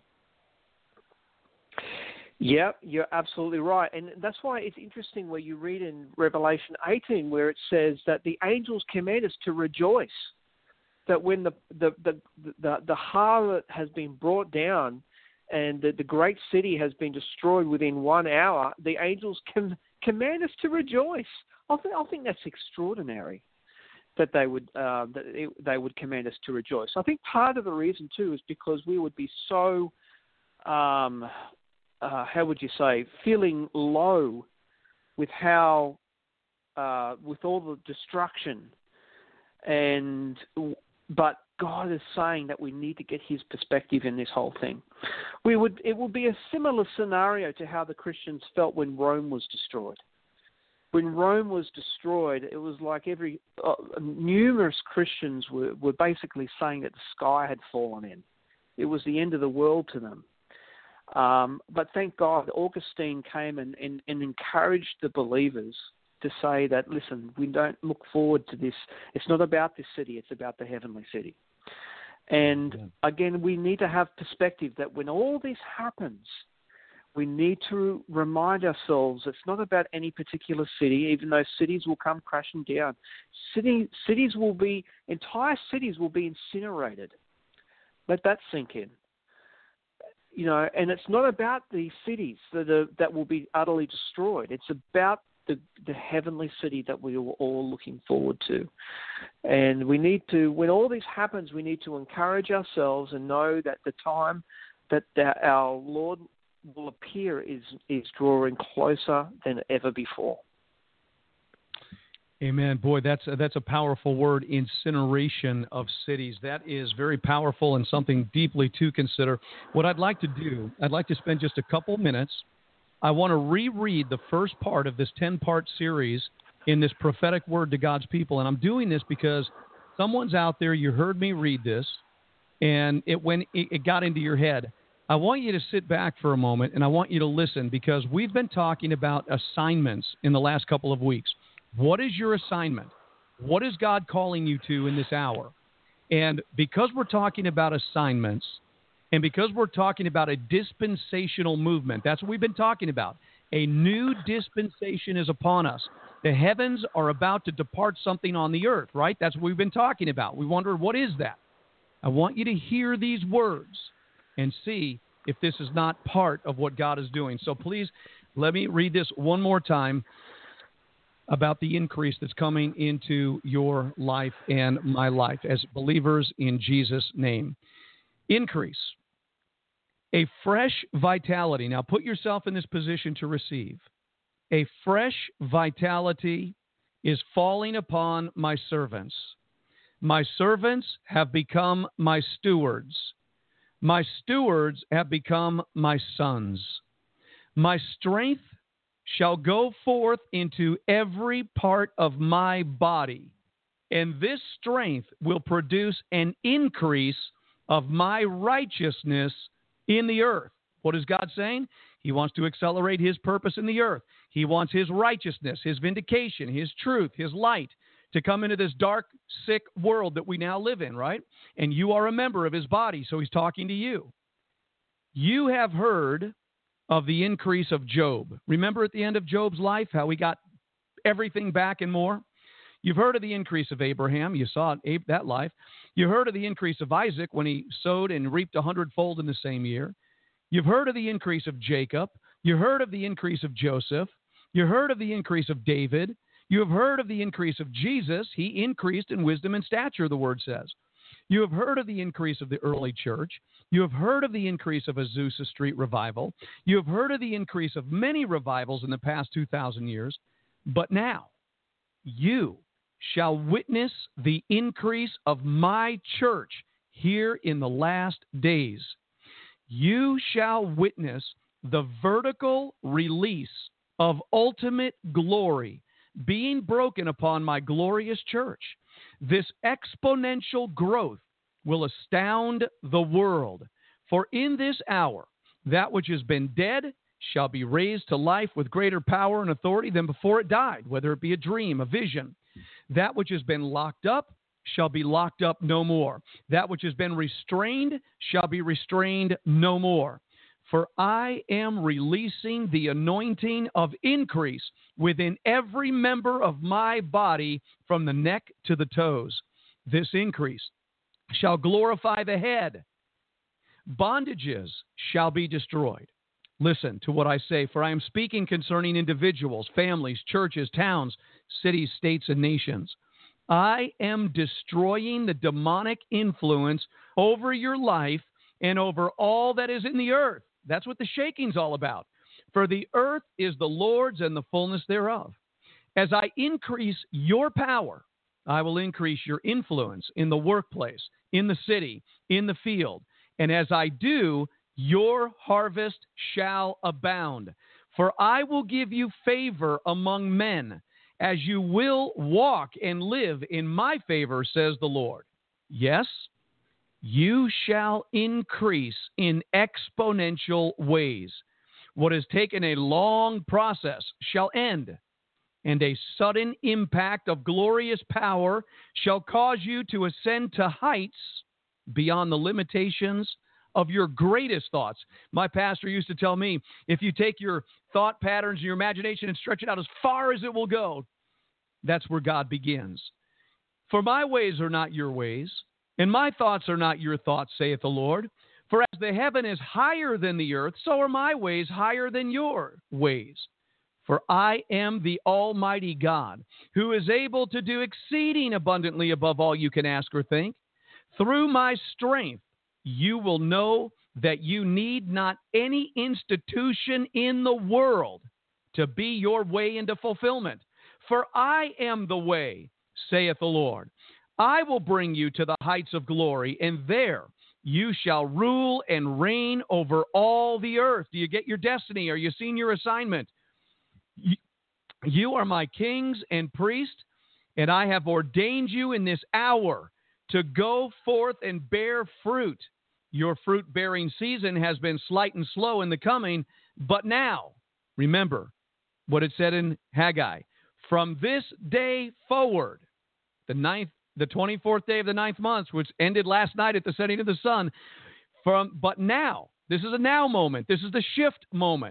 Yeah, you're absolutely right. And that's why it's interesting where you read in Revelation eighteen where it says that the angels command us to rejoice, that when the the, the, the, the harlot has been brought down and the, the great city has been destroyed within one hour, the angels can command us to rejoice. I think, I think that's extraordinary that they would uh, that it, they would command us to rejoice. I think part of the reason, too, is because we would be so... Um, Uh, how would you say, feeling low with how, uh, with all the destruction, and but God is saying that we need to get His perspective in this whole thing. We would, it would be a similar scenario to how the Christians felt when Rome was destroyed. When Rome was destroyed, it was like every uh, numerous Christians were, were basically saying that the sky had fallen in. It was the end of the world to them. Um, but thank God, Augustine came and, and, and encouraged the believers to say that, listen, we don't look forward to this. It's not about this city, it's about the heavenly city. And yeah. again, we need to have perspective that when all this happens, we need to remind ourselves it's not about any particular city, even though cities will come crashing down. City, cities will be, entire cities will be incinerated. Let that sink in. You know, and it's not about the cities that are, that will be utterly destroyed. It's about the, the heavenly city that we are all looking forward to. And we need to, when all this happens, we need to encourage ourselves and know that the time that our Lord will appear is, is drawing closer than ever before. Amen. Boy, that's a, that's a powerful word, incineration of cities. That is very powerful and something deeply to consider. What I'd like to do, I'd like to spend just a couple minutes. I want to reread the first part of this ten-part series in this prophetic word to God's people. And I'm doing this because someone's out there, you heard me read this, and it went, it, it got into your head. I want you to sit back for a moment, and I want you to listen, because we've been talking about assignments in the last couple of weeks. What is your assignment? What is God calling you to in this hour? And because we're talking about assignments, and because we're talking about a dispensational movement, that's what we've been talking about. A new dispensation is upon us. The heavens are about to depart something on the earth, right? That's what we've been talking about. We wonder, what is that? I want you to hear these words and see if this is not part of what God is doing. So please, let me read this one more time about the increase that's coming into your life and my life as believers in Jesus' name. Increase. A fresh vitality. Now put yourself in this position to receive. A fresh vitality is falling upon my servants. My servants have become my stewards. My stewards have become my sons. My strength shall go forth into every part of my body, and this strength will produce an increase of my righteousness in the earth. What is God saying? He wants to accelerate His purpose in the earth. He wants His righteousness, His vindication, His truth, His light to come into this dark, sick world that we now live in, right? And you are a member of His body, so He's talking to you. You have heard of the increase of Job. Remember at the end of Job's life how he got everything back and more? You've heard of the increase of Abraham. You saw it, that life. You heard of the increase of Isaac when he sowed and reaped a hundredfold in the same year. You've heard of the increase of Jacob. You heard of the increase of Joseph. You heard of the increase of David. You have heard of the increase of Jesus. He increased in wisdom and stature, the word says. You have heard of the increase of the early church. You have heard of the increase of Azusa Street revival. You have heard of the increase of many revivals in the past two thousand years. But now, you shall witness the increase of my church here in the last days. You shall witness the vertical release of ultimate glory being broken upon my glorious church. This exponential growth will astound the world. For in this hour, that which has been dead shall be raised to life with greater power and authority than before it died, whether it be a dream, a vision. That which has been locked up shall be locked up no more. That which has been restrained shall be restrained no more. For I am releasing the anointing of increase within every member of my body from the neck to the toes. This increase shall glorify the head. Bondages shall be destroyed. Listen to what I say, for I am speaking concerning individuals, families, churches, towns, cities, states, and nations. I am destroying the demonic influence over your life and over all that is in the earth. That's what the shaking's all about. For the earth is the Lord's and the fullness thereof. As I increase your power, I will increase your influence in the workplace, in the city, in the field. And as I do, your harvest shall abound. For I will give you favor among men, as you will walk and live in my favor, says the Lord. Yes, you shall increase in exponential ways. What has taken a long process shall end, and a sudden impact of glorious power shall cause you to ascend to heights beyond the limitations of your greatest thoughts. My pastor used to tell me, if you take your thought patterns and your imagination and stretch it out as far as it will go, that's where God begins. For my ways are not your ways, and my thoughts are not your thoughts, saith the Lord. For as the heaven is higher than the earth, so are my ways higher than your ways. For I am the Almighty God, who is able to do exceeding abundantly above all you can ask or think. Through my strength, you will know that you need not any institution in the world to be your way into fulfillment. For I am the way, saith the Lord. I will bring you to the heights of glory, and there you shall rule and reign over all the earth. Do you get your destiny? Are you seeing your assignment? You are my kings and priests, and I have ordained you in this hour to go forth and bear fruit. Your fruit-bearing season has been slight and slow in the coming, but now, remember what it said in Haggai, from this day forward, the ninth, the twenty-fourth day of the ninth month, which ended last night at the setting of the sun, from but now, this is a now moment, this is the shift moment.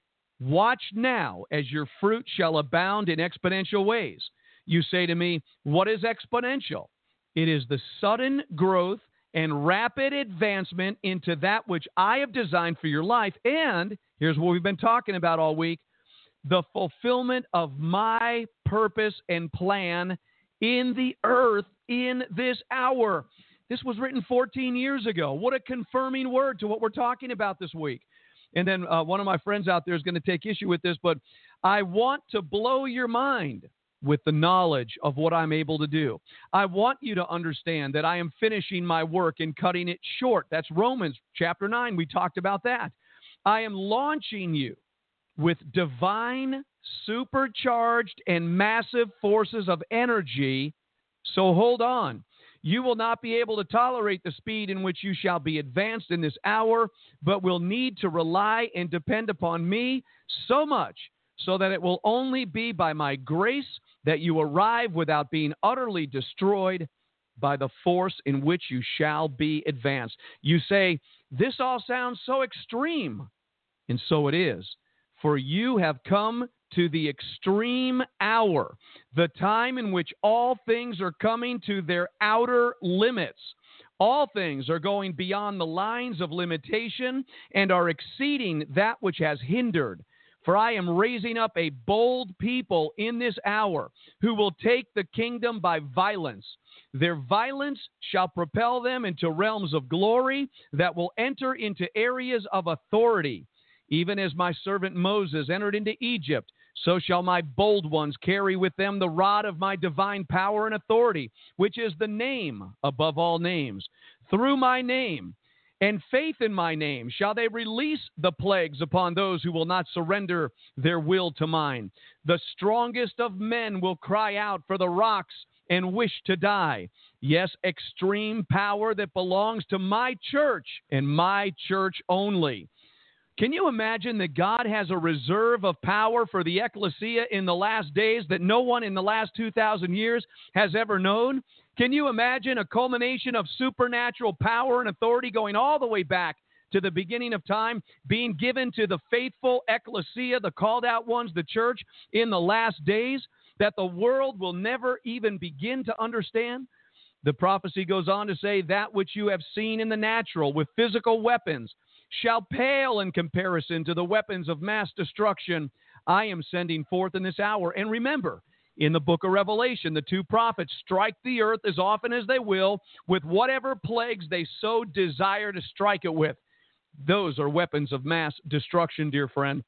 Watch now as your fruit shall abound in exponential ways. You say to me, what is exponential? It is the sudden growth and rapid advancement into that which I have designed for your life. And here's what we've been talking about all week, the fulfillment of my purpose and plan in the earth in this hour. This was written fourteen years ago. What a confirming word to what we're talking about this week. And then uh, one of my friends out there is going to take issue with this, but I want to blow your mind with the knowledge of what I'm able to do. I want you to understand that I am finishing my work and cutting it short. That's Romans chapter nine. We talked about that. I am launching you with divine, supercharged, and massive forces of energy. So hold on. You will not be able to tolerate the speed in which you shall be advanced in this hour, but will need to rely and depend upon me so much so that it will only be by my grace that you arrive without being utterly destroyed by the force in which you shall be advanced. You say, this all sounds so extreme. And so it is. For you have come to the extreme hour, the time in which all things are coming to their outer limits. All things are going beyond the lines of limitation and are exceeding that which has hindered. For I am raising up a bold people in this hour who will take the kingdom by violence. Their violence shall propel them into realms of glory that will enter into areas of authority. Even as my servant Moses entered into Egypt, so shall my bold ones carry with them the rod of my divine power and authority, which is the name above all names. Through my name and faith in my name shall they release the plagues upon those who will not surrender their will to mine. The strongest of men will cry out for the rocks and wish to die. Yes, extreme power that belongs to my church and my church only. Can you imagine that God has a reserve of power for the ecclesia in the last days that no one in the last two thousand years has ever known? Can you imagine a culmination of supernatural power and authority going all the way back to the beginning of time, being given to the faithful ecclesia, the called out ones, the church, in the last days, that the world will never even begin to understand? The prophecy goes on to say, that which you have seen in the natural with physical weapons shall pale in comparison to the weapons of mass destruction I am sending forth in this hour. And remember, in the book of Revelation, the two prophets strike the earth as often as they will with whatever plagues they so desire to strike it with. Those are weapons of mass destruction, dear friend.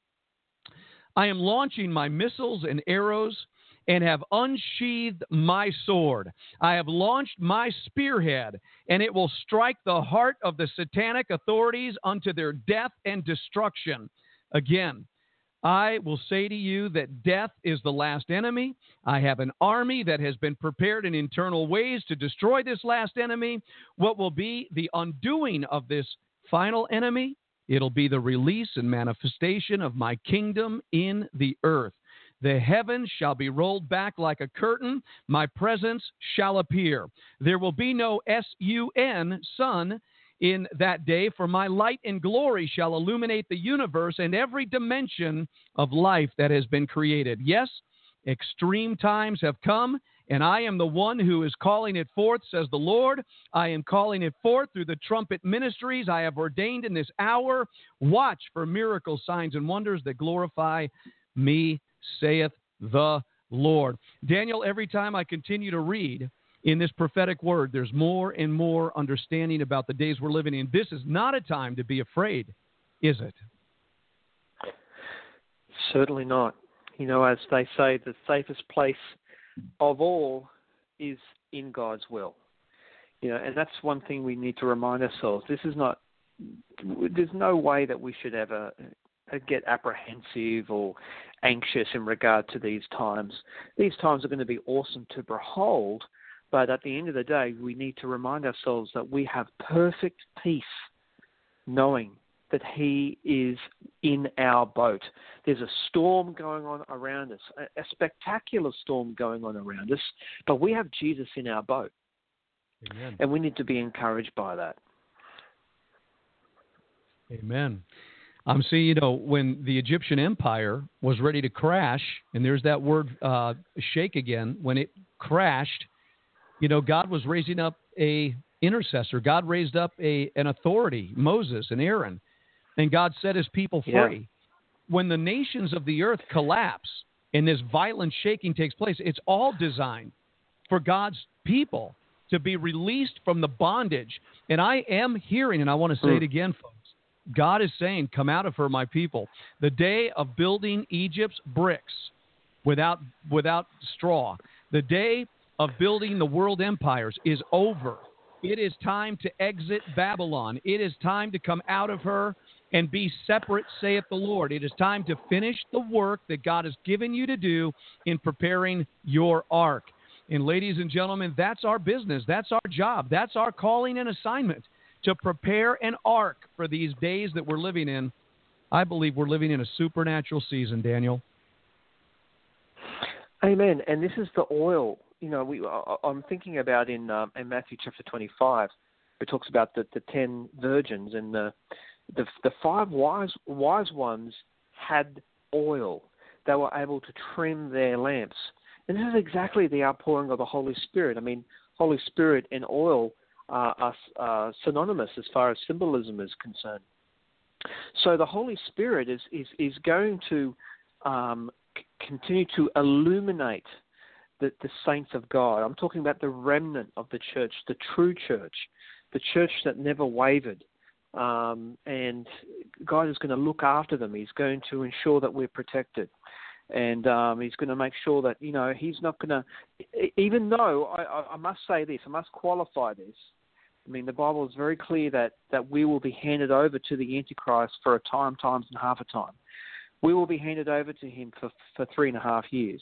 I am launching my missiles and arrows and have unsheathed my sword. I have launched my spearhead, and it will strike the heart of the satanic authorities unto their death and destruction. Again, I will say to you that death is the last enemy. I have an army that has been prepared in internal ways to destroy this last enemy. What will be the undoing of this final enemy? It'll be the release and manifestation of my kingdom in the earth. The heavens shall be rolled back like a curtain. My presence shall appear. There will be no S U N, sun, in that day, for my light and glory shall illuminate the universe and every dimension of life that has been created. Yes, extreme times have come, and I am the one who is calling it forth, says the Lord. I am calling it forth through the trumpet ministries I have ordained in this hour. Watch for miracles, signs, and wonders that glorify me, saith the Lord. Daniel, every time I continue to read in this prophetic word, there's more and more understanding about the days we're living in. This is not a time to be afraid, is it? Certainly not. You know, as they say, the safest place of all is in God's will. You know, and that's one thing we need to remind ourselves. This is not, there's no way that we should ever get apprehensive or anxious in regard to these times. These times are going to be awesome to behold, but at the end of the day, we need to remind ourselves that we have perfect peace, knowing that He is in our boat. There's a storm going on around us, a, a spectacular storm going on around us, but we have Jesus in our boat. Amen. And we need to be encouraged by that. Amen. I'm um, seeing, you know, when the Egyptian Empire was ready to crash, and there's that word uh, shake again, when it crashed, you know, God was raising up a intercessor. God raised up a an authority, Moses and Aaron, and God set his people free. Yeah. When the nations of the earth collapse and this violent shaking takes place, it's all designed for God's people to be released from the bondage. And I am hearing, and I want to say mm. it again, folks, God is saying, come out of her, my people. The day of building Egypt's bricks without without straw, the day of building the world empires is over. It is time to exit Babylon. It is time to come out of her and be separate, saith the Lord. It is time to finish the work that God has given you to do in preparing your ark. And ladies and gentlemen, that's our business. That's our job. That's our calling and assignment, to prepare an ark for these days that we're living in. I believe we're living in a supernatural season, Daniel. Amen. And this is the oil. You know, we, I'm thinking about in, um, in Matthew chapter twenty-five, it talks about the, the ten virgins, and the, the the five wise wise ones had oil. They were able to trim their lamps. And this is exactly the outpouring of the Holy Spirit. I mean, Holy Spirit and oil uh, are uh, synonymous as far as symbolism is concerned. So the Holy Spirit is, is, is going to um, c- continue to illuminate the, the saints of God. I'm talking about the remnant of the church, the true church, the church that never wavered. Um, and God is going to look after them. He's going to ensure that we're protected. And um, he's going to make sure that, you know, he's not going to, even though, I, I must say this, I must qualify this. I mean, the Bible is very clear that, that we will be handed over to the Antichrist for a time, times and half a time. We will be handed over to him for, for three and a half years.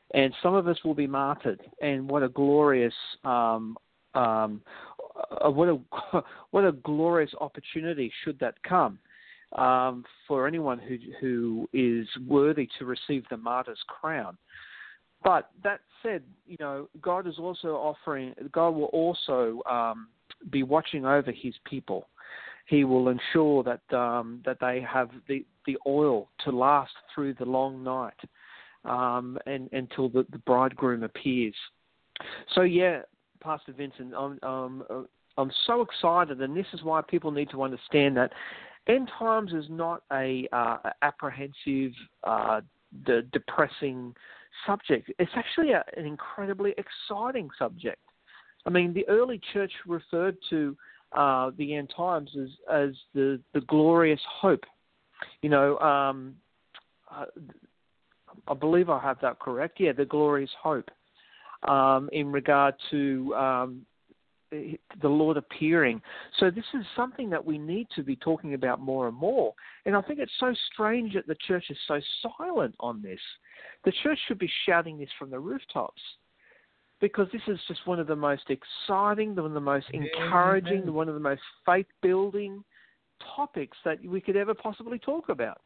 and some of us will be martyred. And what a glorious, um, um, uh, what a what a glorious opportunity should that come um, for anyone who who is worthy to receive the martyr's crown. But that said, you know, God is also offering. God will also um, be watching over His people. He will ensure that um, that they have the, the oil to last through the long night um, and until the, the bridegroom appears. So yeah, Pastor Vincent, I'm um, I'm so excited, and this is why people need to understand that end times is not a uh, apprehensive, uh, de- depressing subject. It's actually a, an incredibly exciting subject. I mean, the early church referred to uh, the end times as, as the, the glorious hope. You know, um, uh, I believe I have that correct. Yeah, the glorious hope um, in regard to um, the Lord appearing. So this is something that we need to be talking about more and more. And I think it's so strange that the church is so silent on this. The church should be shouting this from the rooftops, because this is just one of the most exciting, one of the most encouraging, Amen. One of the most faith-building topics that we could ever possibly talk about.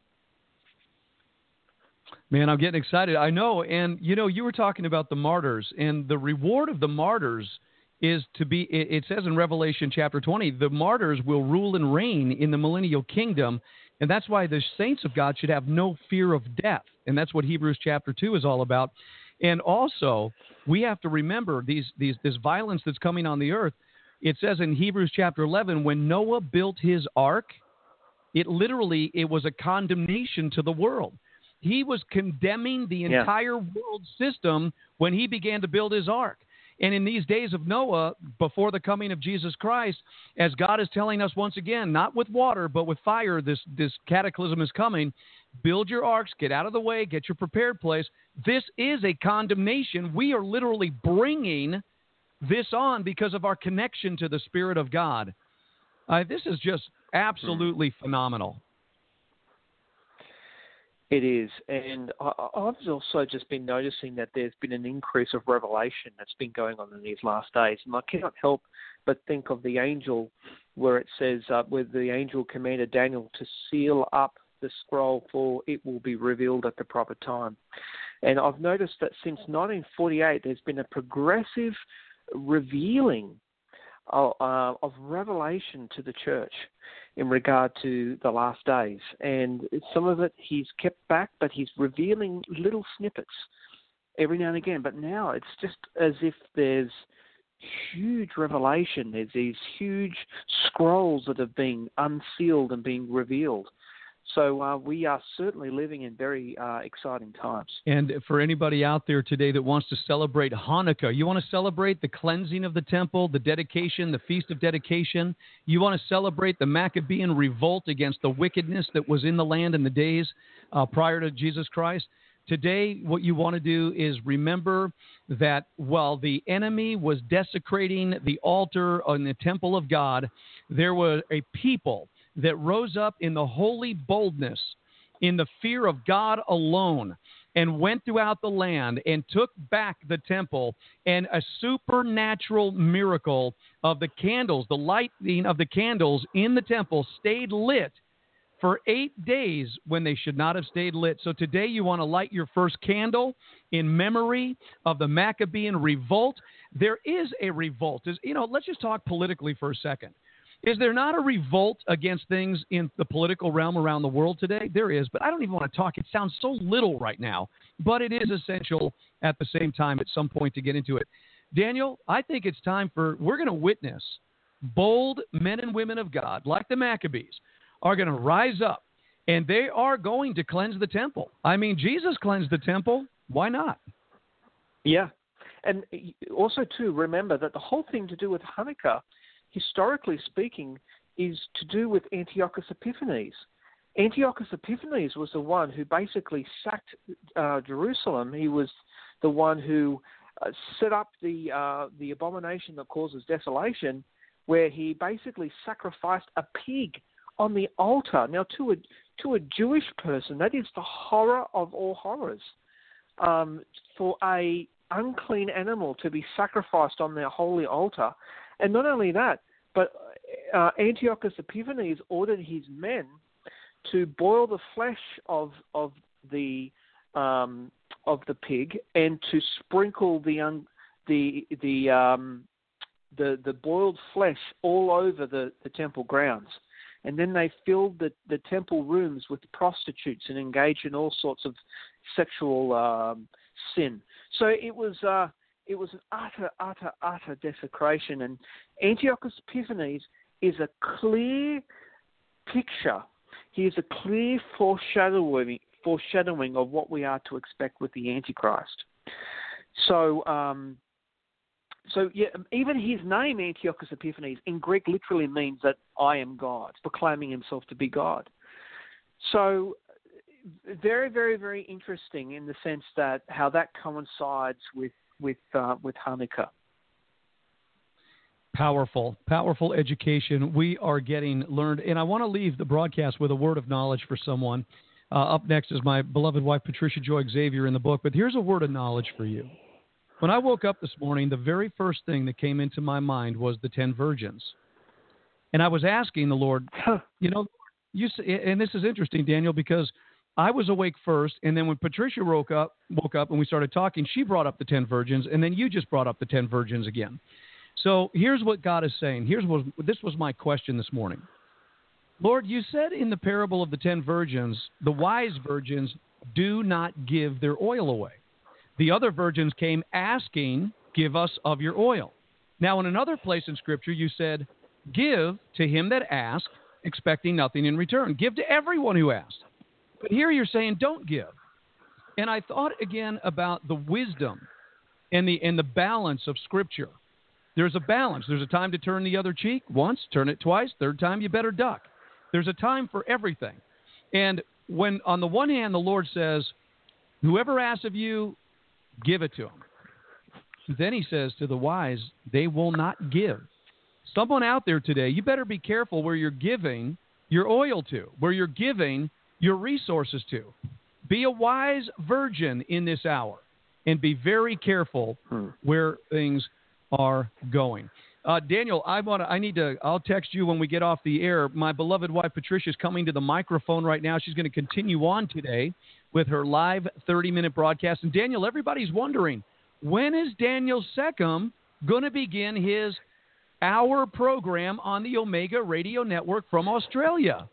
Man, I'm getting excited. I know. And, you know, you were talking about the martyrs, and the reward of the martyrs is to be, it says in Revelation chapter twenty, the martyrs will rule and reign in the millennial kingdom. And that's why the saints of God should have no fear of death. And that's what Hebrews chapter two is all about. And also, we have to remember these, these, this violence that's coming on the earth. It says in Hebrews chapter eleven, when Noah built his ark, it literally, it was a condemnation to the world. He was condemning the yeah. entire world system when he began to build his ark. And in these days of Noah, before the coming of Jesus Christ, as God is telling us once again, not with water, but with fire, this, this cataclysm is coming. Build your arks, get out of the way, get your prepared place. This is a condemnation. We are literally bringing this on because of our connection to the Spirit of God. Uh, this is just absolutely mm. phenomenal. It is, and I, I've also just been noticing that there's been an increase of revelation that's been going on in these last days, and I cannot help but think of the angel where it says, uh, where the angel commanded Daniel to seal up the scroll, for it will be revealed at the proper time. And I've noticed that since nineteen forty-eight, there's been a progressive revealing of, uh, of revelation to the church in regard to the last days. And some of it he's kept back, but he's revealing little snippets every now and again. But now it's just as if there's huge revelation. There's these huge scrolls that have been unsealed and being revealed. So uh, we are certainly living in very uh, exciting times. And for anybody out there today that wants to celebrate Hanukkah, you want to celebrate the cleansing of the temple, the dedication, the Feast of Dedication. You want to celebrate the Maccabean revolt against the wickedness that was in the land in the days uh, prior to Jesus Christ. Today, what you want to do is remember that while the enemy was desecrating the altar in the temple of God, there was a people that rose up in the holy boldness, in the fear of God alone, and went throughout the land and took back the temple, and a supernatural miracle of the candles, the lighting of the candles in the temple stayed lit for eight days when they should not have stayed lit. So today you want to light your first candle in memory of the Maccabean revolt. There is a revolt. You know, let's just talk politically for a second. Is there not a revolt against things in the political realm around the world today? There is, but I don't even want to talk. It sounds so little right now, but it is essential at the same time at some point to get into it. Daniel, I think it's time for, we're going to witness bold men and women of God, like the Maccabees, are going to rise up, and they are going to cleanse the temple. I mean, Jesus cleansed the temple. Why not? Yeah. And also, too, remember that the whole thing to do with Hanukkah, historically speaking, is to do with Antiochus Epiphanes. Antiochus Epiphanes was the one who basically sacked uh, Jerusalem. He was the one who uh, set up the uh, the abomination that causes desolation, where he basically sacrificed a pig on the altar. Now, to a to a Jewish person, that is the horror of all horrors. um, for a unclean animal to be sacrificed on their holy altar. And not only that, but uh, Antiochus Epiphanes ordered his men to boil the flesh of of the um, of the pig and to sprinkle the un, the the um, the the boiled flesh all over the, the temple grounds. And then they filled the, the temple rooms with prostitutes and engaged in all sorts of sexual um, sin. So it was uh, it was an utter, utter, utter desecration. And Antiochus Epiphanes is a clear picture. He is a clear foreshadowing foreshadowing of what we are to expect with the Antichrist. So. Um, So, yeah, even his name, Antiochus Epiphanes, in Greek literally means that I am God, proclaiming himself to be God. So, very, very, very interesting in the sense that how that coincides with with uh, with Hanukkah. Powerful, powerful education we are getting learned. And I want to leave the broadcast with a word of knowledge for someone. Uh, up next is my beloved wife, Patricia Joy Xavier, in the book. But here's a word of knowledge for you. When I woke up this morning, the very first thing that came into my mind was the ten virgins. And I was asking the Lord, you know, you and this is interesting, Daniel, because I was awake first, and then when Patricia woke up, woke up and we started talking, she brought up the ten virgins, and then you just brought up the ten virgins again. So here's what God is saying. Here's what this was my question this morning. Lord, you said in the parable of the ten virgins, the wise virgins do not give their oil away. The other virgins came asking, give us of your oil. Now, in another place in Scripture, you said, give to him that asked, expecting nothing in return. Give to everyone who asked. But here you're saying, don't give. And I thought again about the wisdom and the and the balance of Scripture. There's a balance. There's a time to turn the other cheek. Once, turn it twice. Third time, you better duck. There's a time for everything. And when, on the one hand, the Lord says, whoever asks of you, give it to them. Then he says to the wise, they will not give. Someone out there today, you better be careful where you're giving your oil to, where you're giving your resources to. Be a wise virgin in this hour and be very careful where things are going. Uh, Daniel, I want to, I need to, I'll text you when we get off the air. My beloved wife, Patricia, is coming to the microphone right now. She's going to continue on today with her live thirty-minute broadcast. And Daniel, everybody's wondering, when is Daniel Seckham going to begin his hour program on the Omega Radio Network from Australia?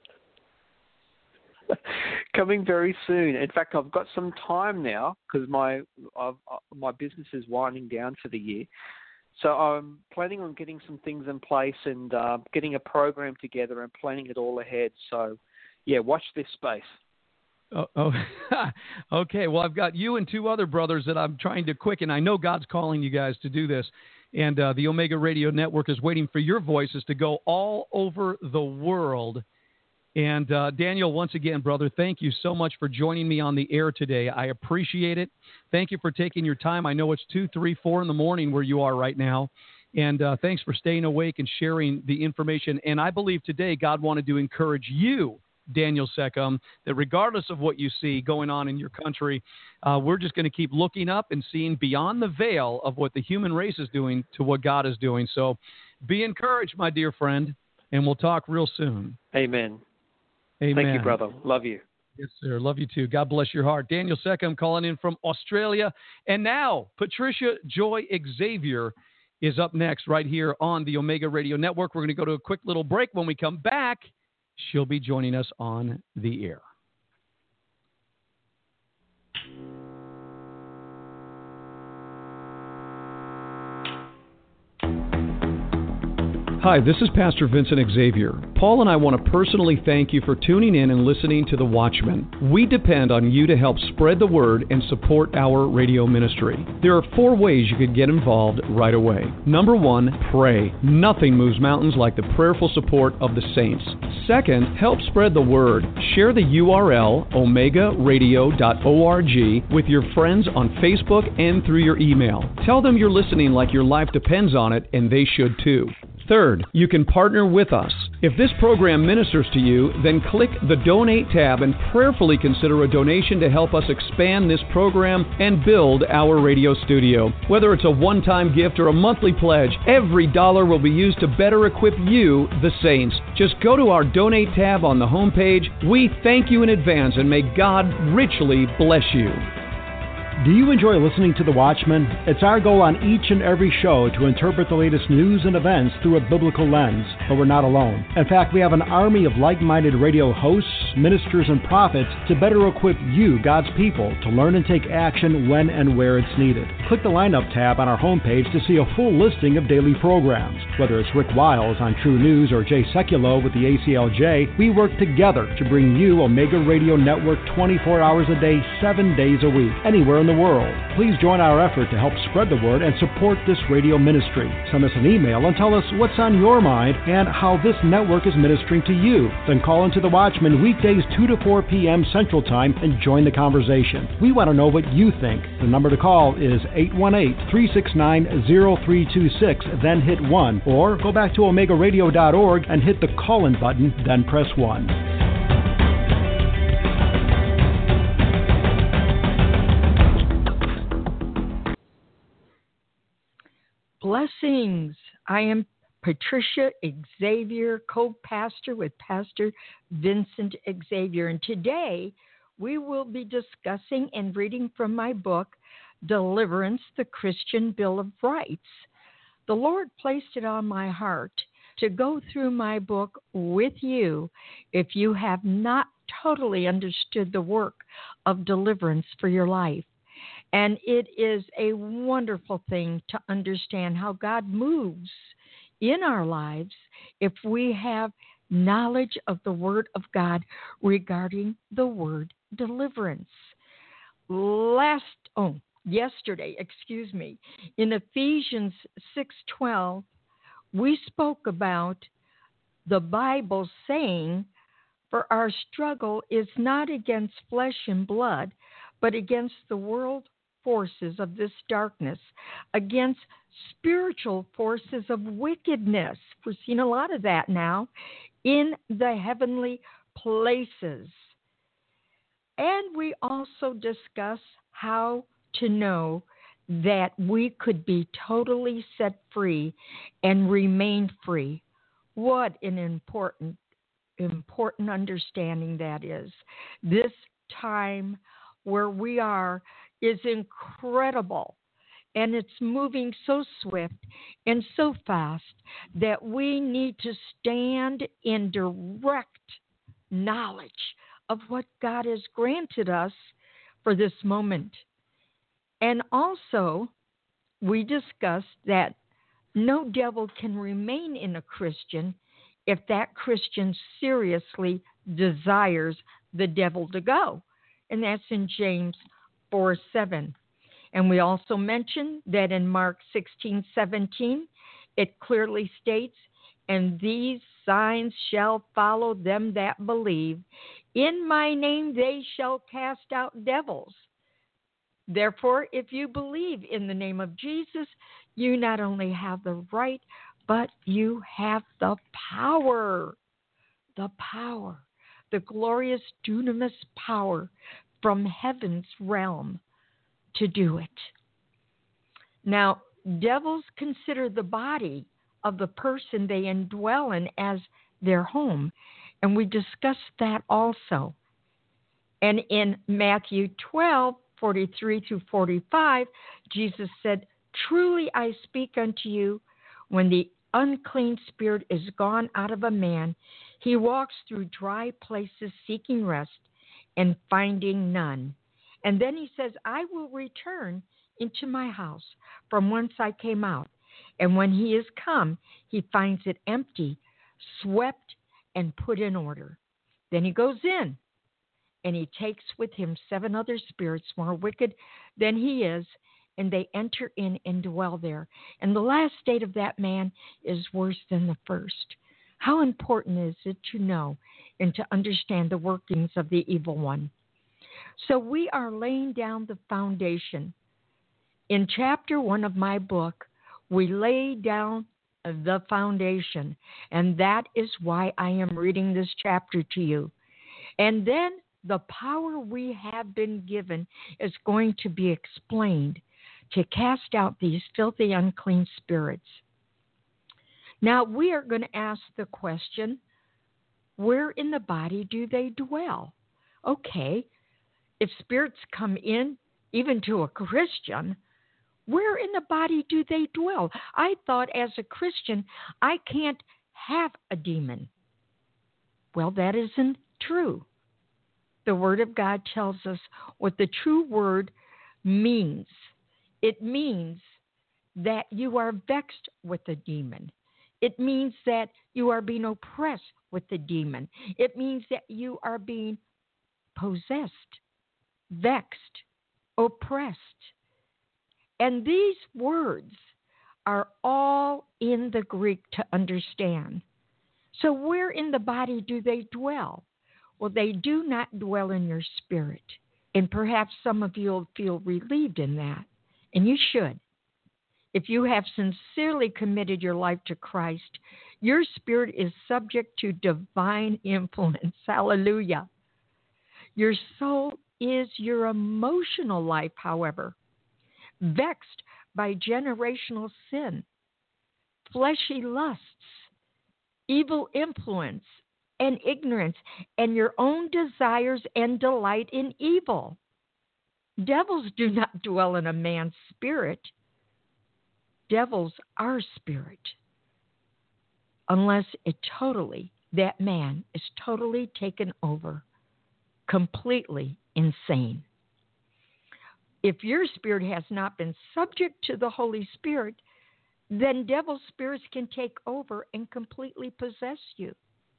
Coming very soon. In fact, I've got some time now because my I've, my business is winding down for the year. So I'm planning on getting some things in place and uh, getting a program together and planning it all ahead. So, yeah, watch this space. Oh, oh. Okay. Well, I've got you and two other brothers that I'm trying to quicken. I know God's calling you guys to do this, and uh, the Omega Radio Network is waiting for your voices to go all over the world. And uh, Daniel, once again, brother, thank you so much for joining me on the air today. I appreciate it. Thank you for taking your time. I know it's two, three, four in the morning where you are right now. And uh, thanks for staying awake and sharing the information. And I believe today God wanted to encourage you, Daniel Seckham, that regardless of what you see going on in your country, uh, we're just going to keep looking up and seeing beyond the veil of what the human race is doing to what God is doing. So be encouraged, my dear friend, and we'll talk real soon. Amen. Amen. Thank you, brother. Love you. Yes, sir. Love you too. God bless your heart. Daniel Seckham calling in from Australia. And now Patricia Joy Xavier is up next right here on the Omega Radio Network. We're going to go to a quick little break. When we come back, she'll be joining us on the air. Hi, this is Pastor Vincent Xavier. Paul and I want to personally thank you for tuning in and listening to The Watchman. We depend on you to help spread the word and support our radio ministry. There are four ways you could get involved right away. Number one, pray. Nothing moves mountains like the prayerful support of the saints. Second, help spread the word. Share the U R L, omega radio dot org, with your friends on Facebook and through your email. Tell them you're listening like your life depends on it, and they should too. Third, you can partner with us. If this program ministers to you, then click the Donate tab and prayerfully consider a donation to help us expand this program and build our radio studio. Whether it's a one-time gift or a monthly pledge, every dollar will be used to better equip you, the saints. Just go to our Donate tab on the homepage. We thank you in advance and may God richly bless you. Do you enjoy listening to The Watchman? It's our goal on each and every show to interpret the latest news and events through a biblical lens, but we're not alone. In fact, we have an army of like-minded radio hosts, ministers, and prophets to better equip you, God's people, to learn and take action when and where it's needed. Click the Lineup tab on our homepage to see a full listing of daily programs. Whether it's Rick Wiles on True News or Jay Sekulow with the A C L J, we work together to bring you Omega Radio Network twenty-four hours a day, seven days a week, anywhere in the world. Please join our effort to help spread the word and support this radio ministry. Send us an email and tell us what's on your mind and how this network is ministering to you. Then call into The Watchman weekdays two to four p.m. Central Time and join the conversation. We want to know what you think. The number to call is eight one eight, three six nine, zero three two six, then hit one, or go back to omega radio dot org and hit the call-in button, then press one. Blessings. I am Patricia Xavier, co-pastor with Pastor Vincent Xavier. And today we will be discussing and reading from my book, Deliverance, the Christian Bill of Rights. The Lord placed it on my heart to go through my book with you if you have not totally understood the work of deliverance for your life. And it is a wonderful thing to understand how God moves in our lives if we have knowledge of the Word of God regarding the word deliverance. Last, oh, yesterday, excuse me, in Ephesians six twelve, we spoke about the Bible saying, "For our struggle is not against flesh and blood, but against the world forces of this darkness, against spiritual forces of wickedness." We're seeing a lot of that now in the heavenly places. And we also discuss how to know that we could be totally set free and remain free. What an important, important understanding that is. This time where we are is incredible, and it's moving so swift and so fast that we need to stand in direct knowledge of what God has granted us for this moment. And also, we discussed that no devil can remain in a Christian if that Christian seriously desires the devil to go. And that's in James four seven. And we also mentioned that in Mark sixteen seventeen, it clearly states, "And these signs shall follow them that believe. In my name they shall cast out devils." Therefore, if you believe in the name of Jesus, you not only have the right, but you have the power. The power. The glorious dunamis power from heaven's realm to do it. Now, devils consider the body of the person they indwell in as their home, and we discussed that also. And in Matthew twelve, forty-three through forty-five, Jesus said, "Truly I speak unto you, when the unclean spirit is gone out of a man, he walks through dry places seeking rest, and finding none. And then he says, I will return into my house from whence I came out. And when he is come, he finds it empty, swept, and put in order. Then he goes in, and he takes with him seven other spirits more wicked than he is, and they enter in and dwell there. And the last state of that man is worse than the first." How important is it to know and to understand the workings of the evil one? So we are laying down the foundation. In chapter one of my book, we lay down the foundation. And that is why I am reading this chapter to you. And then the power we have been given is going to be explained to cast out these filthy, unclean spirits. Now, we are going to ask the question, where in the body do they dwell? Okay, if spirits come in, even to a Christian, where in the body do they dwell? I thought as a Christian, I can't have a demon. Well, that isn't true. The Word of God tells us what the true word means. It means that you are vexed with the demon. It means that you are being oppressed with the demon. It means that you are being possessed, vexed, oppressed. And these words are all in the Greek to understand. So where in the body do they dwell? Well, they do not dwell in your spirit. And perhaps some of you will feel relieved in that. And you should. If you have sincerely committed your life to Christ, your spirit is subject to divine influence. Hallelujah. Your soul is your emotional life, however, vexed by generational sin, fleshy lusts, evil influence, and ignorance, and your own desires and delight in evil. Devils do not dwell in a man's spirit. Devils are spirit, unless it totally, that man is totally taken over, completely insane. If your spirit has not been subject to the Holy Spirit, then devil spirits can take over and completely possess you.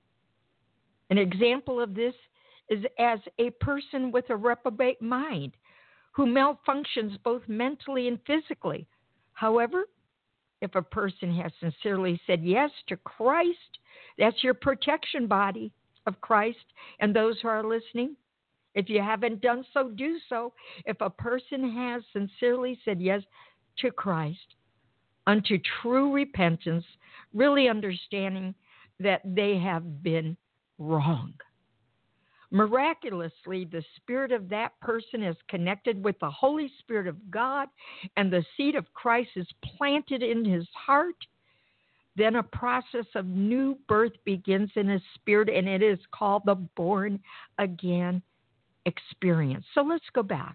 An example of this is as a person with a reprobate mind who malfunctions both mentally and physically. However, if a person has sincerely said yes to Christ, that's your protection body of Christ and those who are listening. If you haven't done so, do so. If a person has sincerely said yes to Christ unto true repentance, really understanding that they have been wrong. Miraculously, the spirit of that person is connected with the Holy Spirit of God, and the seed of Christ is planted in his heart. Then a process of new birth begins in his spirit, and it is called the born again experience. So let's go back.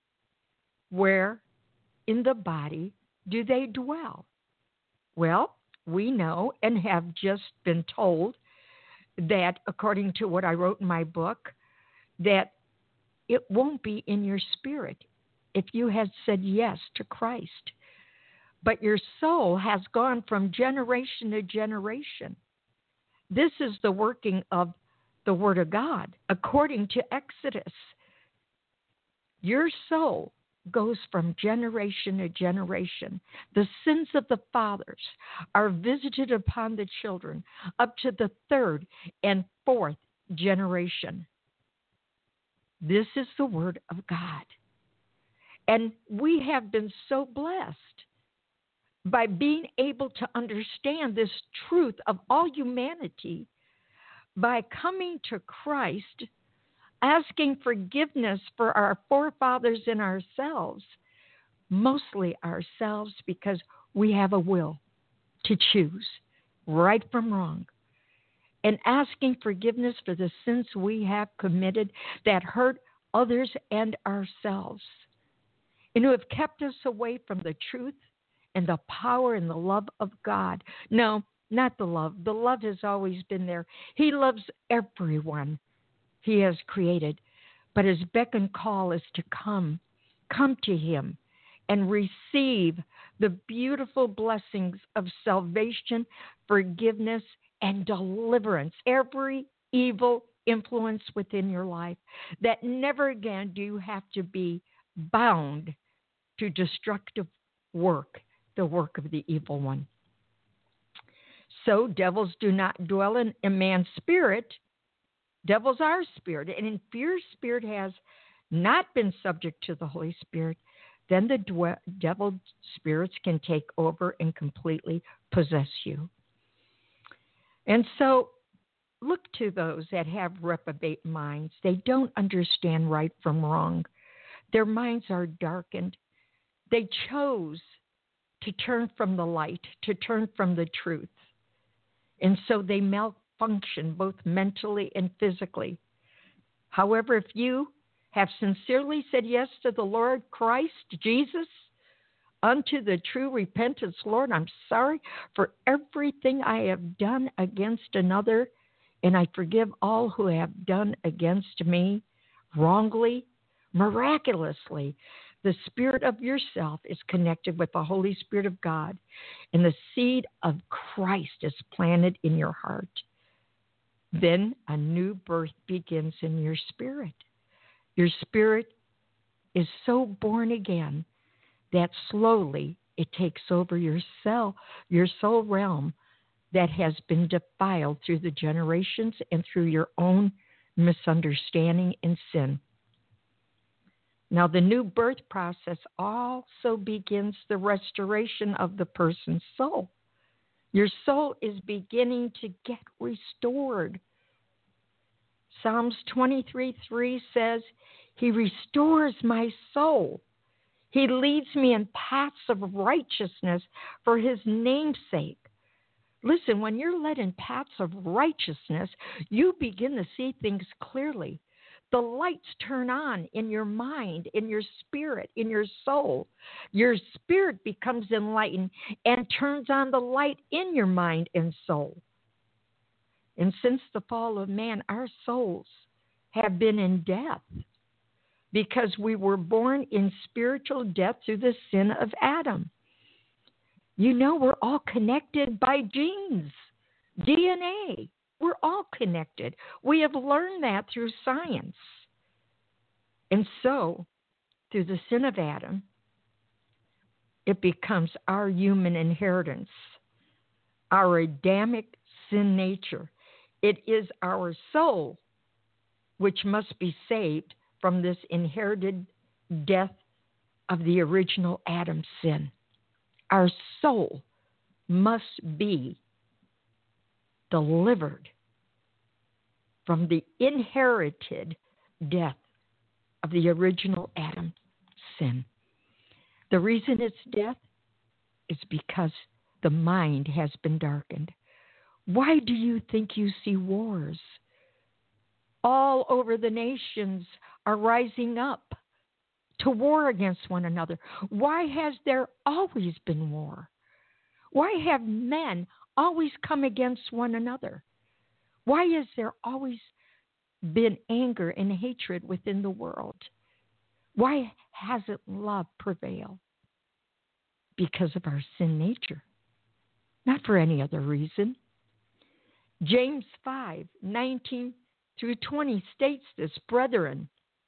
Where in the body do they dwell? Well, we know and have just been told that, according to what I wrote in my book, that it won't be in your spirit if you had said yes to Christ. But your soul has gone from generation to generation. This is the working of the Word of God. According to Exodus, your soul goes from generation to generation. The sins of the fathers are visited upon the children up to the third and fourth generation. This is the Word of God. And we have been so blessed by being able to understand this truth of all humanity by coming to Christ, asking forgiveness for our forefathers and ourselves, mostly ourselves, because we have a will to choose right from wrong, and asking forgiveness for the sins we have committed that hurt others and ourselves, and who have kept us away from the truth and the power and the love of God. No, not the love. The love has always been there. He loves everyone he has created, but his beck and call is to come, come to him and receive the beautiful blessings of salvation, forgiveness, and deliverance. Every evil influence within your life, that never again do you have to be bound to destructive work, the work of the evil one. So devils do not dwell in a man's spirit. Devils are spirit, and if your spirit has not been subject to the Holy Spirit, then the dwe- devil spirits can take over and completely possess you. And so look to those that have reprobate minds. They don't understand right from wrong. Their minds are darkened. They chose to turn from the light, to turn from the truth. And so they malfunction both mentally and physically. However, if you have sincerely said yes to the Lord Christ Jesus, unto the true repentance, Lord, I'm sorry for everything I have done against another, and I forgive all who have done against me wrongly, miraculously. The spirit of yourself is connected with the Holy Spirit of God, and the seed of Christ is planted in your heart. Then a new birth begins in your spirit. Your spirit is so born again that slowly it takes over your cell, your soul realm that has been defiled through the generations and through your own misunderstanding and sin. Now, the new birth process also begins the restoration of the person's soul. Your soul is beginning to get restored. Psalms twenty-three three says, He restores my soul. He leads me in paths of righteousness for His name's sake. Listen, when you're led in paths of righteousness, you begin to see things clearly. The lights turn on in your mind, in your spirit, in your soul. Your spirit becomes enlightened and turns on the light in your mind and soul. And since the fall of man, our souls have been in death because we were born in spiritual death through the sin of Adam. You know, we're all connected by genes, D N A. We're all connected. We have learned that through science. And so, through the sin of Adam, it becomes our human inheritance, our Adamic sin nature. It is our soul which must be saved from this inherited death of the original Adam's sin. Our soul must be delivered from the inherited death of the original Adam's sin. The reason it's death is because the mind has been darkened. Why do you think you see wars? All over the nations are rising up to war against one another. Why has there always been war? Why have men always come against one another? Why has there always been anger and hatred within the world? Why hasn't love prevailed? Because of our sin nature, not for any other reason. James five nineteen through twenty states this, brethren,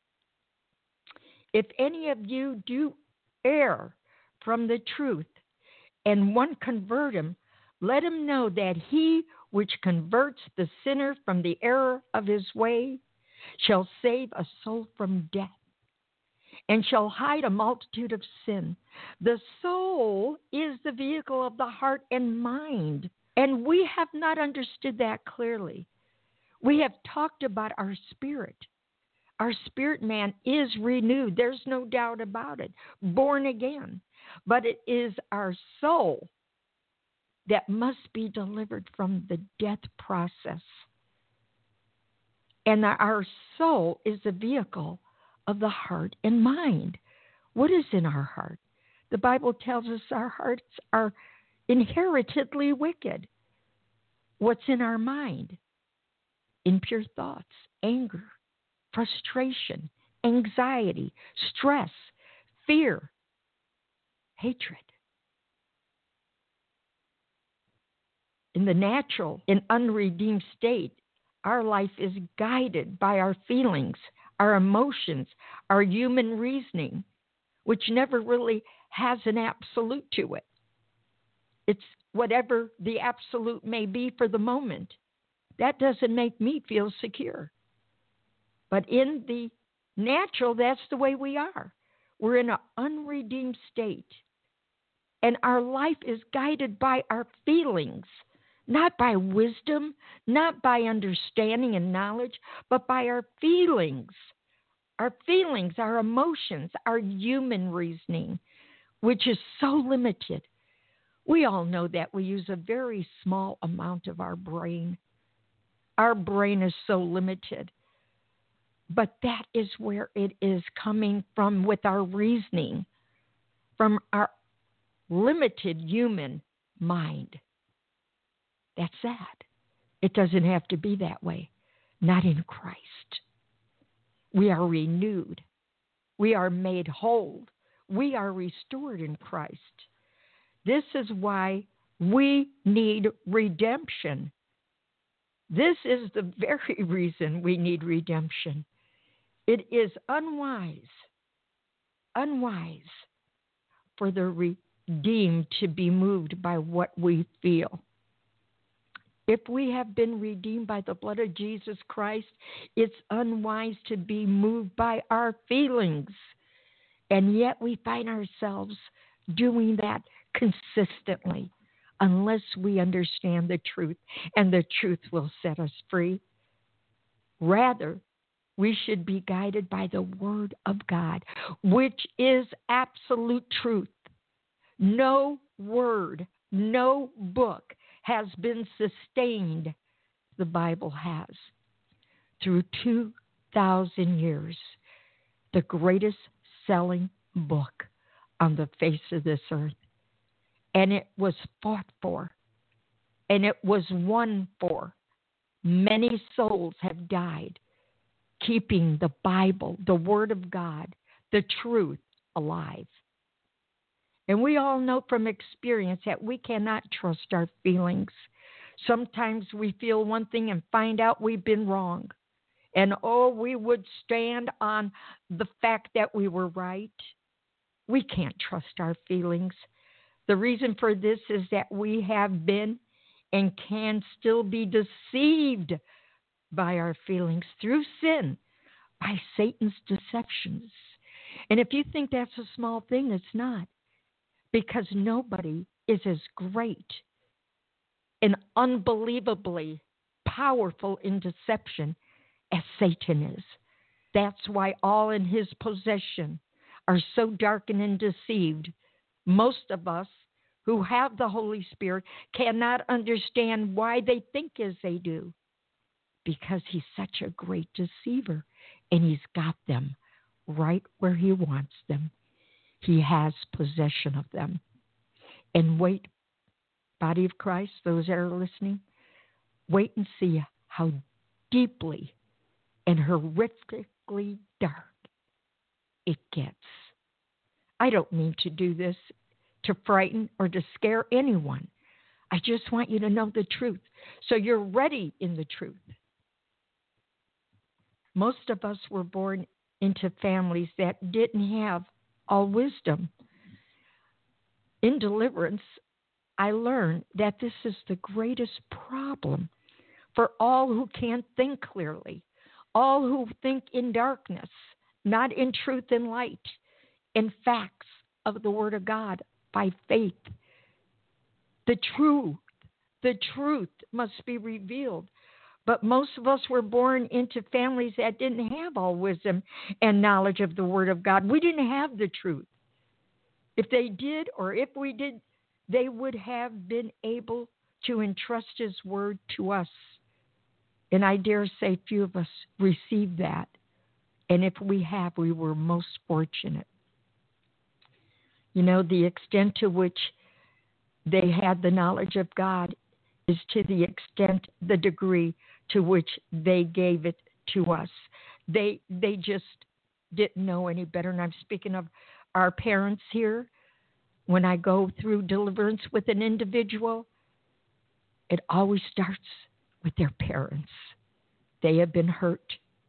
if any of you do err from the truth and one convert him, let him know that he which converts the sinner from the error of his way shall save a soul from death and shall hide a multitude of sin. The soul is the vehicle of the heart and mind, and we have not understood that clearly. We have talked about our spirit. Our spirit man is renewed. There's no doubt about it. Born again. But it is our soul that must be delivered from the death process. And our soul is the vehicle of the heart and mind. What is in our heart? The Bible tells us our hearts are inheritedly wicked. What's in our mind? Impure thoughts, anger, frustration, anxiety, stress, fear, hatred. In the natural and unredeemed state, our life is guided by our feelings, our emotions, our human reasoning, which never really has an absolute to it. It's whatever the absolute may be for the moment. That doesn't make me feel secure. But in the natural, that's the way we are. We're in an unredeemed state. And our life is guided by our feelings, not by wisdom, not by understanding and knowledge, but by our feelings. Our feelings, our emotions, our human reasoning, which is so limited. We all know that we use a very small amount of our brain. Our brain is so limited. But that is where it is coming from with our reasoning, from our limited human mind. That's sad. It doesn't have to be that way. Not in Christ. We are renewed. We are made whole. We are restored in Christ. This is why we need redemption. This is the very reason we need redemption. It is unwise, unwise for the redeemed to be moved by what we feel. If we have been redeemed by the blood of Jesus Christ, it's unwise to be moved by our feelings. And yet we find ourselves doing that consistently unless we understand the truth, and the truth will set us free. Rather, we should be guided by the Word of God, which is absolute truth. No word, no book has been sustained, the Bible has, through two thousand years, the greatest selling book on the face of this earth. And it was fought for, and it was won for. Many souls have died keeping the Bible, the Word of God, the truth alive. And we all know from experience that we cannot trust our feelings. Sometimes we feel one thing and find out we've been wrong. And oh, we would stand on the fact that we were right. We can't trust our feelings. The reason for this is that we have been and can still be deceived by our feelings through sin, by Satan's deceptions. And if you think that's a small thing, it's not. Because nobody is as great and unbelievably powerful in deception as Satan is. That's why all in his possession are so darkened and deceived. Most of us who have the Holy Spirit cannot understand why they think as they do, because he's such a great deceiver, and he's got them right where he wants them. He has possession of them. And wait, body of Christ, those that are listening, wait and see how deeply and horrifically dark it gets. I don't mean to do this to frighten or to scare anyone. I just want you to know the truth, so you're ready in the truth. Most of us were born into families that didn't have all wisdom. In deliverance, I learned that this is the greatest problem for all who can't think clearly, all who think in darkness, not in truth and light, in facts of the Word of God by faith. The truth, the truth must be revealed. But most of us were born into families that didn't have all wisdom and knowledge of the Word of God. We didn't have the truth. If they did, or if we did, they would have been able to entrust His Word to us. And I dare say few of us received that. And if we have, we were most fortunate. You know, the extent to which they had the knowledge of God is to the extent, the degree to which they gave it to us. They they just didn't know any better. And I'm speaking of our parents here. When I go through deliverance with an individual, it always starts with their parents. They have been hurt.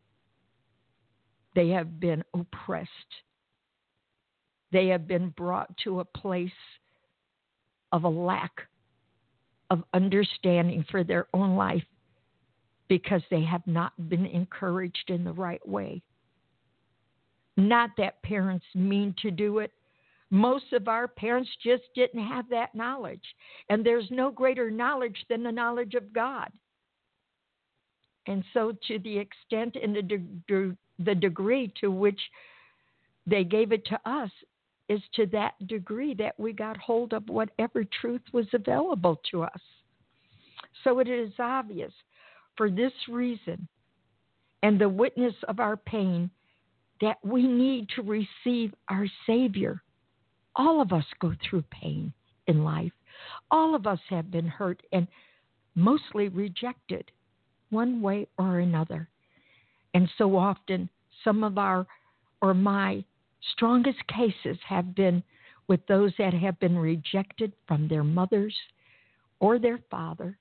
They have been oppressed. They have been brought to a place of a lack of understanding for their own life because they have not been encouraged in the right way. Not that parents mean to do it. Most of our parents just didn't have that knowledge. And there's no greater knowledge than the knowledge of God. And so to the extent and the, de- the degree to which they gave it to us is to that degree that we got hold of whatever truth was available to us. So it is obvious for this reason and the witness of our pain that we need to receive our Savior. All of us go through pain in life. All of us have been hurt and mostly rejected one way or another. And so often some of our or my strongest cases have been with those that have been rejected from their mothers or their father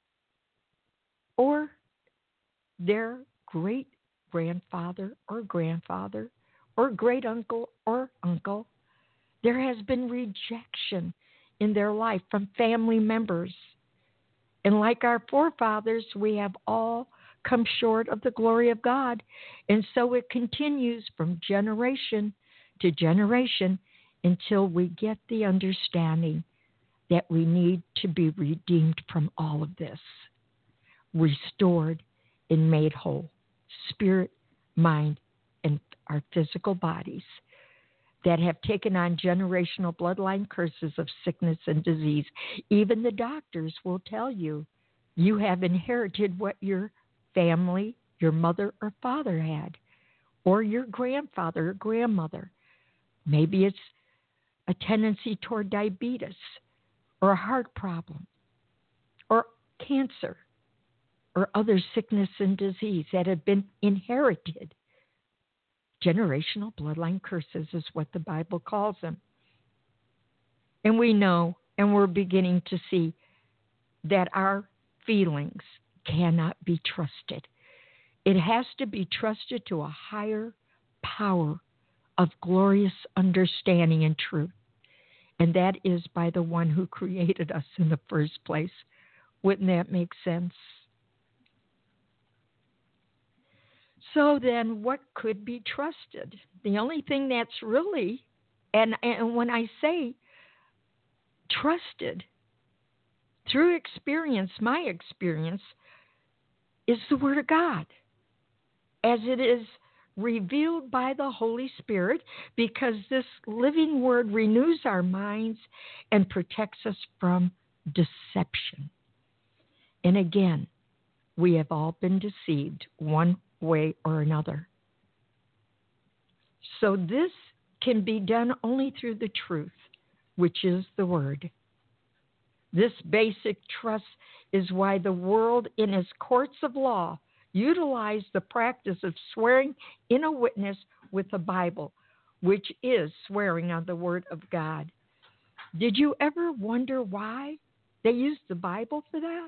or their great grandfather or grandfather or great uncle or uncle. There has been rejection in their life from family members. And like our forefathers, we have all come short of the glory of God. And so it continues from generation to generation until we get the understanding that we need to be redeemed from all of this, restored and made whole, spirit, mind, and our physical bodies that have taken on generational bloodline curses of sickness and disease. Even the doctors will tell you, you have inherited what your family, your mother or father had, or your grandfather or grandmother. Maybe it's a tendency toward diabetes or a heart problem or cancer or other sickness and disease that have been inherited. Generational bloodline curses is what the Bible calls them. And we know, and we're beginning to see, that our feelings cannot be trusted. It has to be trusted to a higher power of glorious understanding and truth. And that is by the one who created us in the first place. Wouldn't that make sense? So then what could be trusted? The only thing that's really, and, and when I say trusted, through experience, my experience, is the Word of God, as it is revealed by the Holy Spirit, because this living Word renews our minds and protects us from deception. And again, we have all been deceived one way or another. So this can be done only through the truth, which is the Word. This basic trust is why the world in its courts of law utilize the practice of swearing in a witness with the Bible, which is swearing on the Word of God. Did you ever wonder why they use the Bible for that?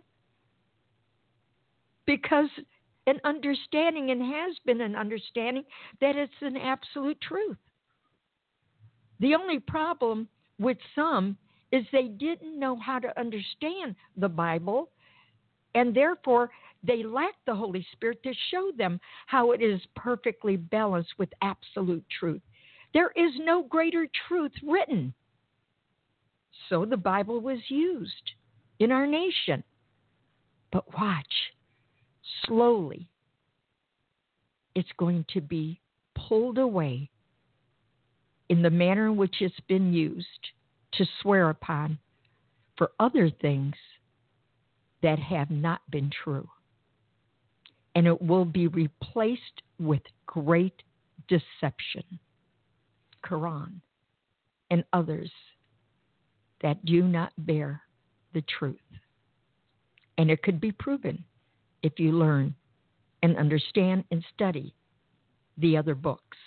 Because an understanding, and has been an understanding, that it's an absolute truth. The only problem with some is they didn't know how to understand the Bible, and therefore they lacked the Holy Spirit to show them how it is perfectly balanced with absolute truth. There is no greater truth written. So the Bible was used in our nation. But watch, slowly it's going to be pulled away in the manner in which it's been used to swear upon for other things that have not been true. And it will be replaced with great deception, Quran, and others that do not bear the truth. And it could be proven if you learn and understand and study the other books.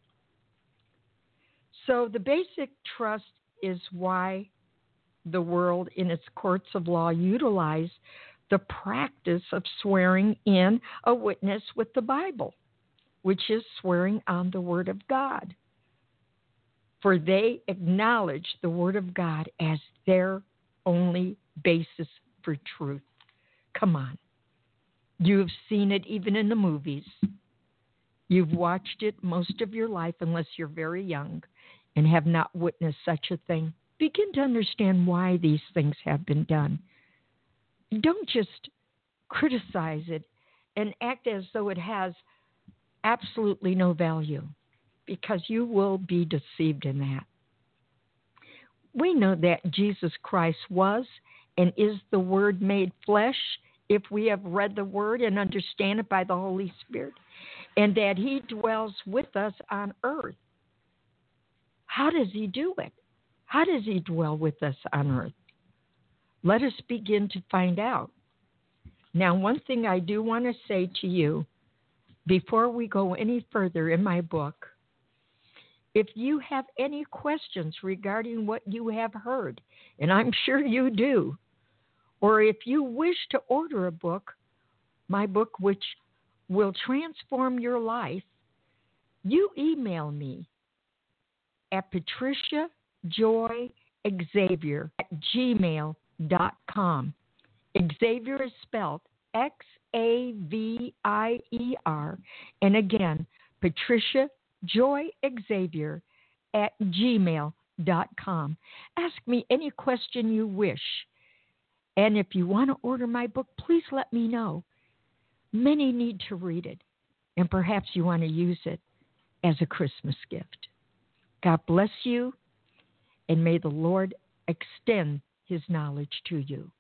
So the basic trust is why the world in its courts of law utilize the practice of swearing in a witness with the Bible, which is swearing on the Word of God. For they acknowledge the Word of God as their only basis for truth. Come on. You have seen it even in the movies. You've watched it most of your life, unless you're very young and have not witnessed such a thing. Begin to understand why these things have been done. Don't just criticize it and act as though it has absolutely no value, because you will be deceived in that. We know that Jesus Christ was and is the Word made flesh, if we have read the Word and understand it by the Holy Spirit, and that He dwells with us on earth. How does He do it? How does He dwell with us on earth? Let us begin to find out. Now, one thing I do want to say to you before we go any further in my book, if you have any questions regarding what you have heard, and I'm sure you do, or if you wish to order a book, my book, which will transform your life, you email me at patricia joy xavier at gmail dot com. Xavier is spelled X A V I E R. And again, Patricia Joy Xavier at gmail dot com. Ask me any question you wish. And if you want to order my book, please let me know. Many need to read it, and perhaps you want to use it as a Christmas gift. God bless you, and may the Lord extend His knowledge to you.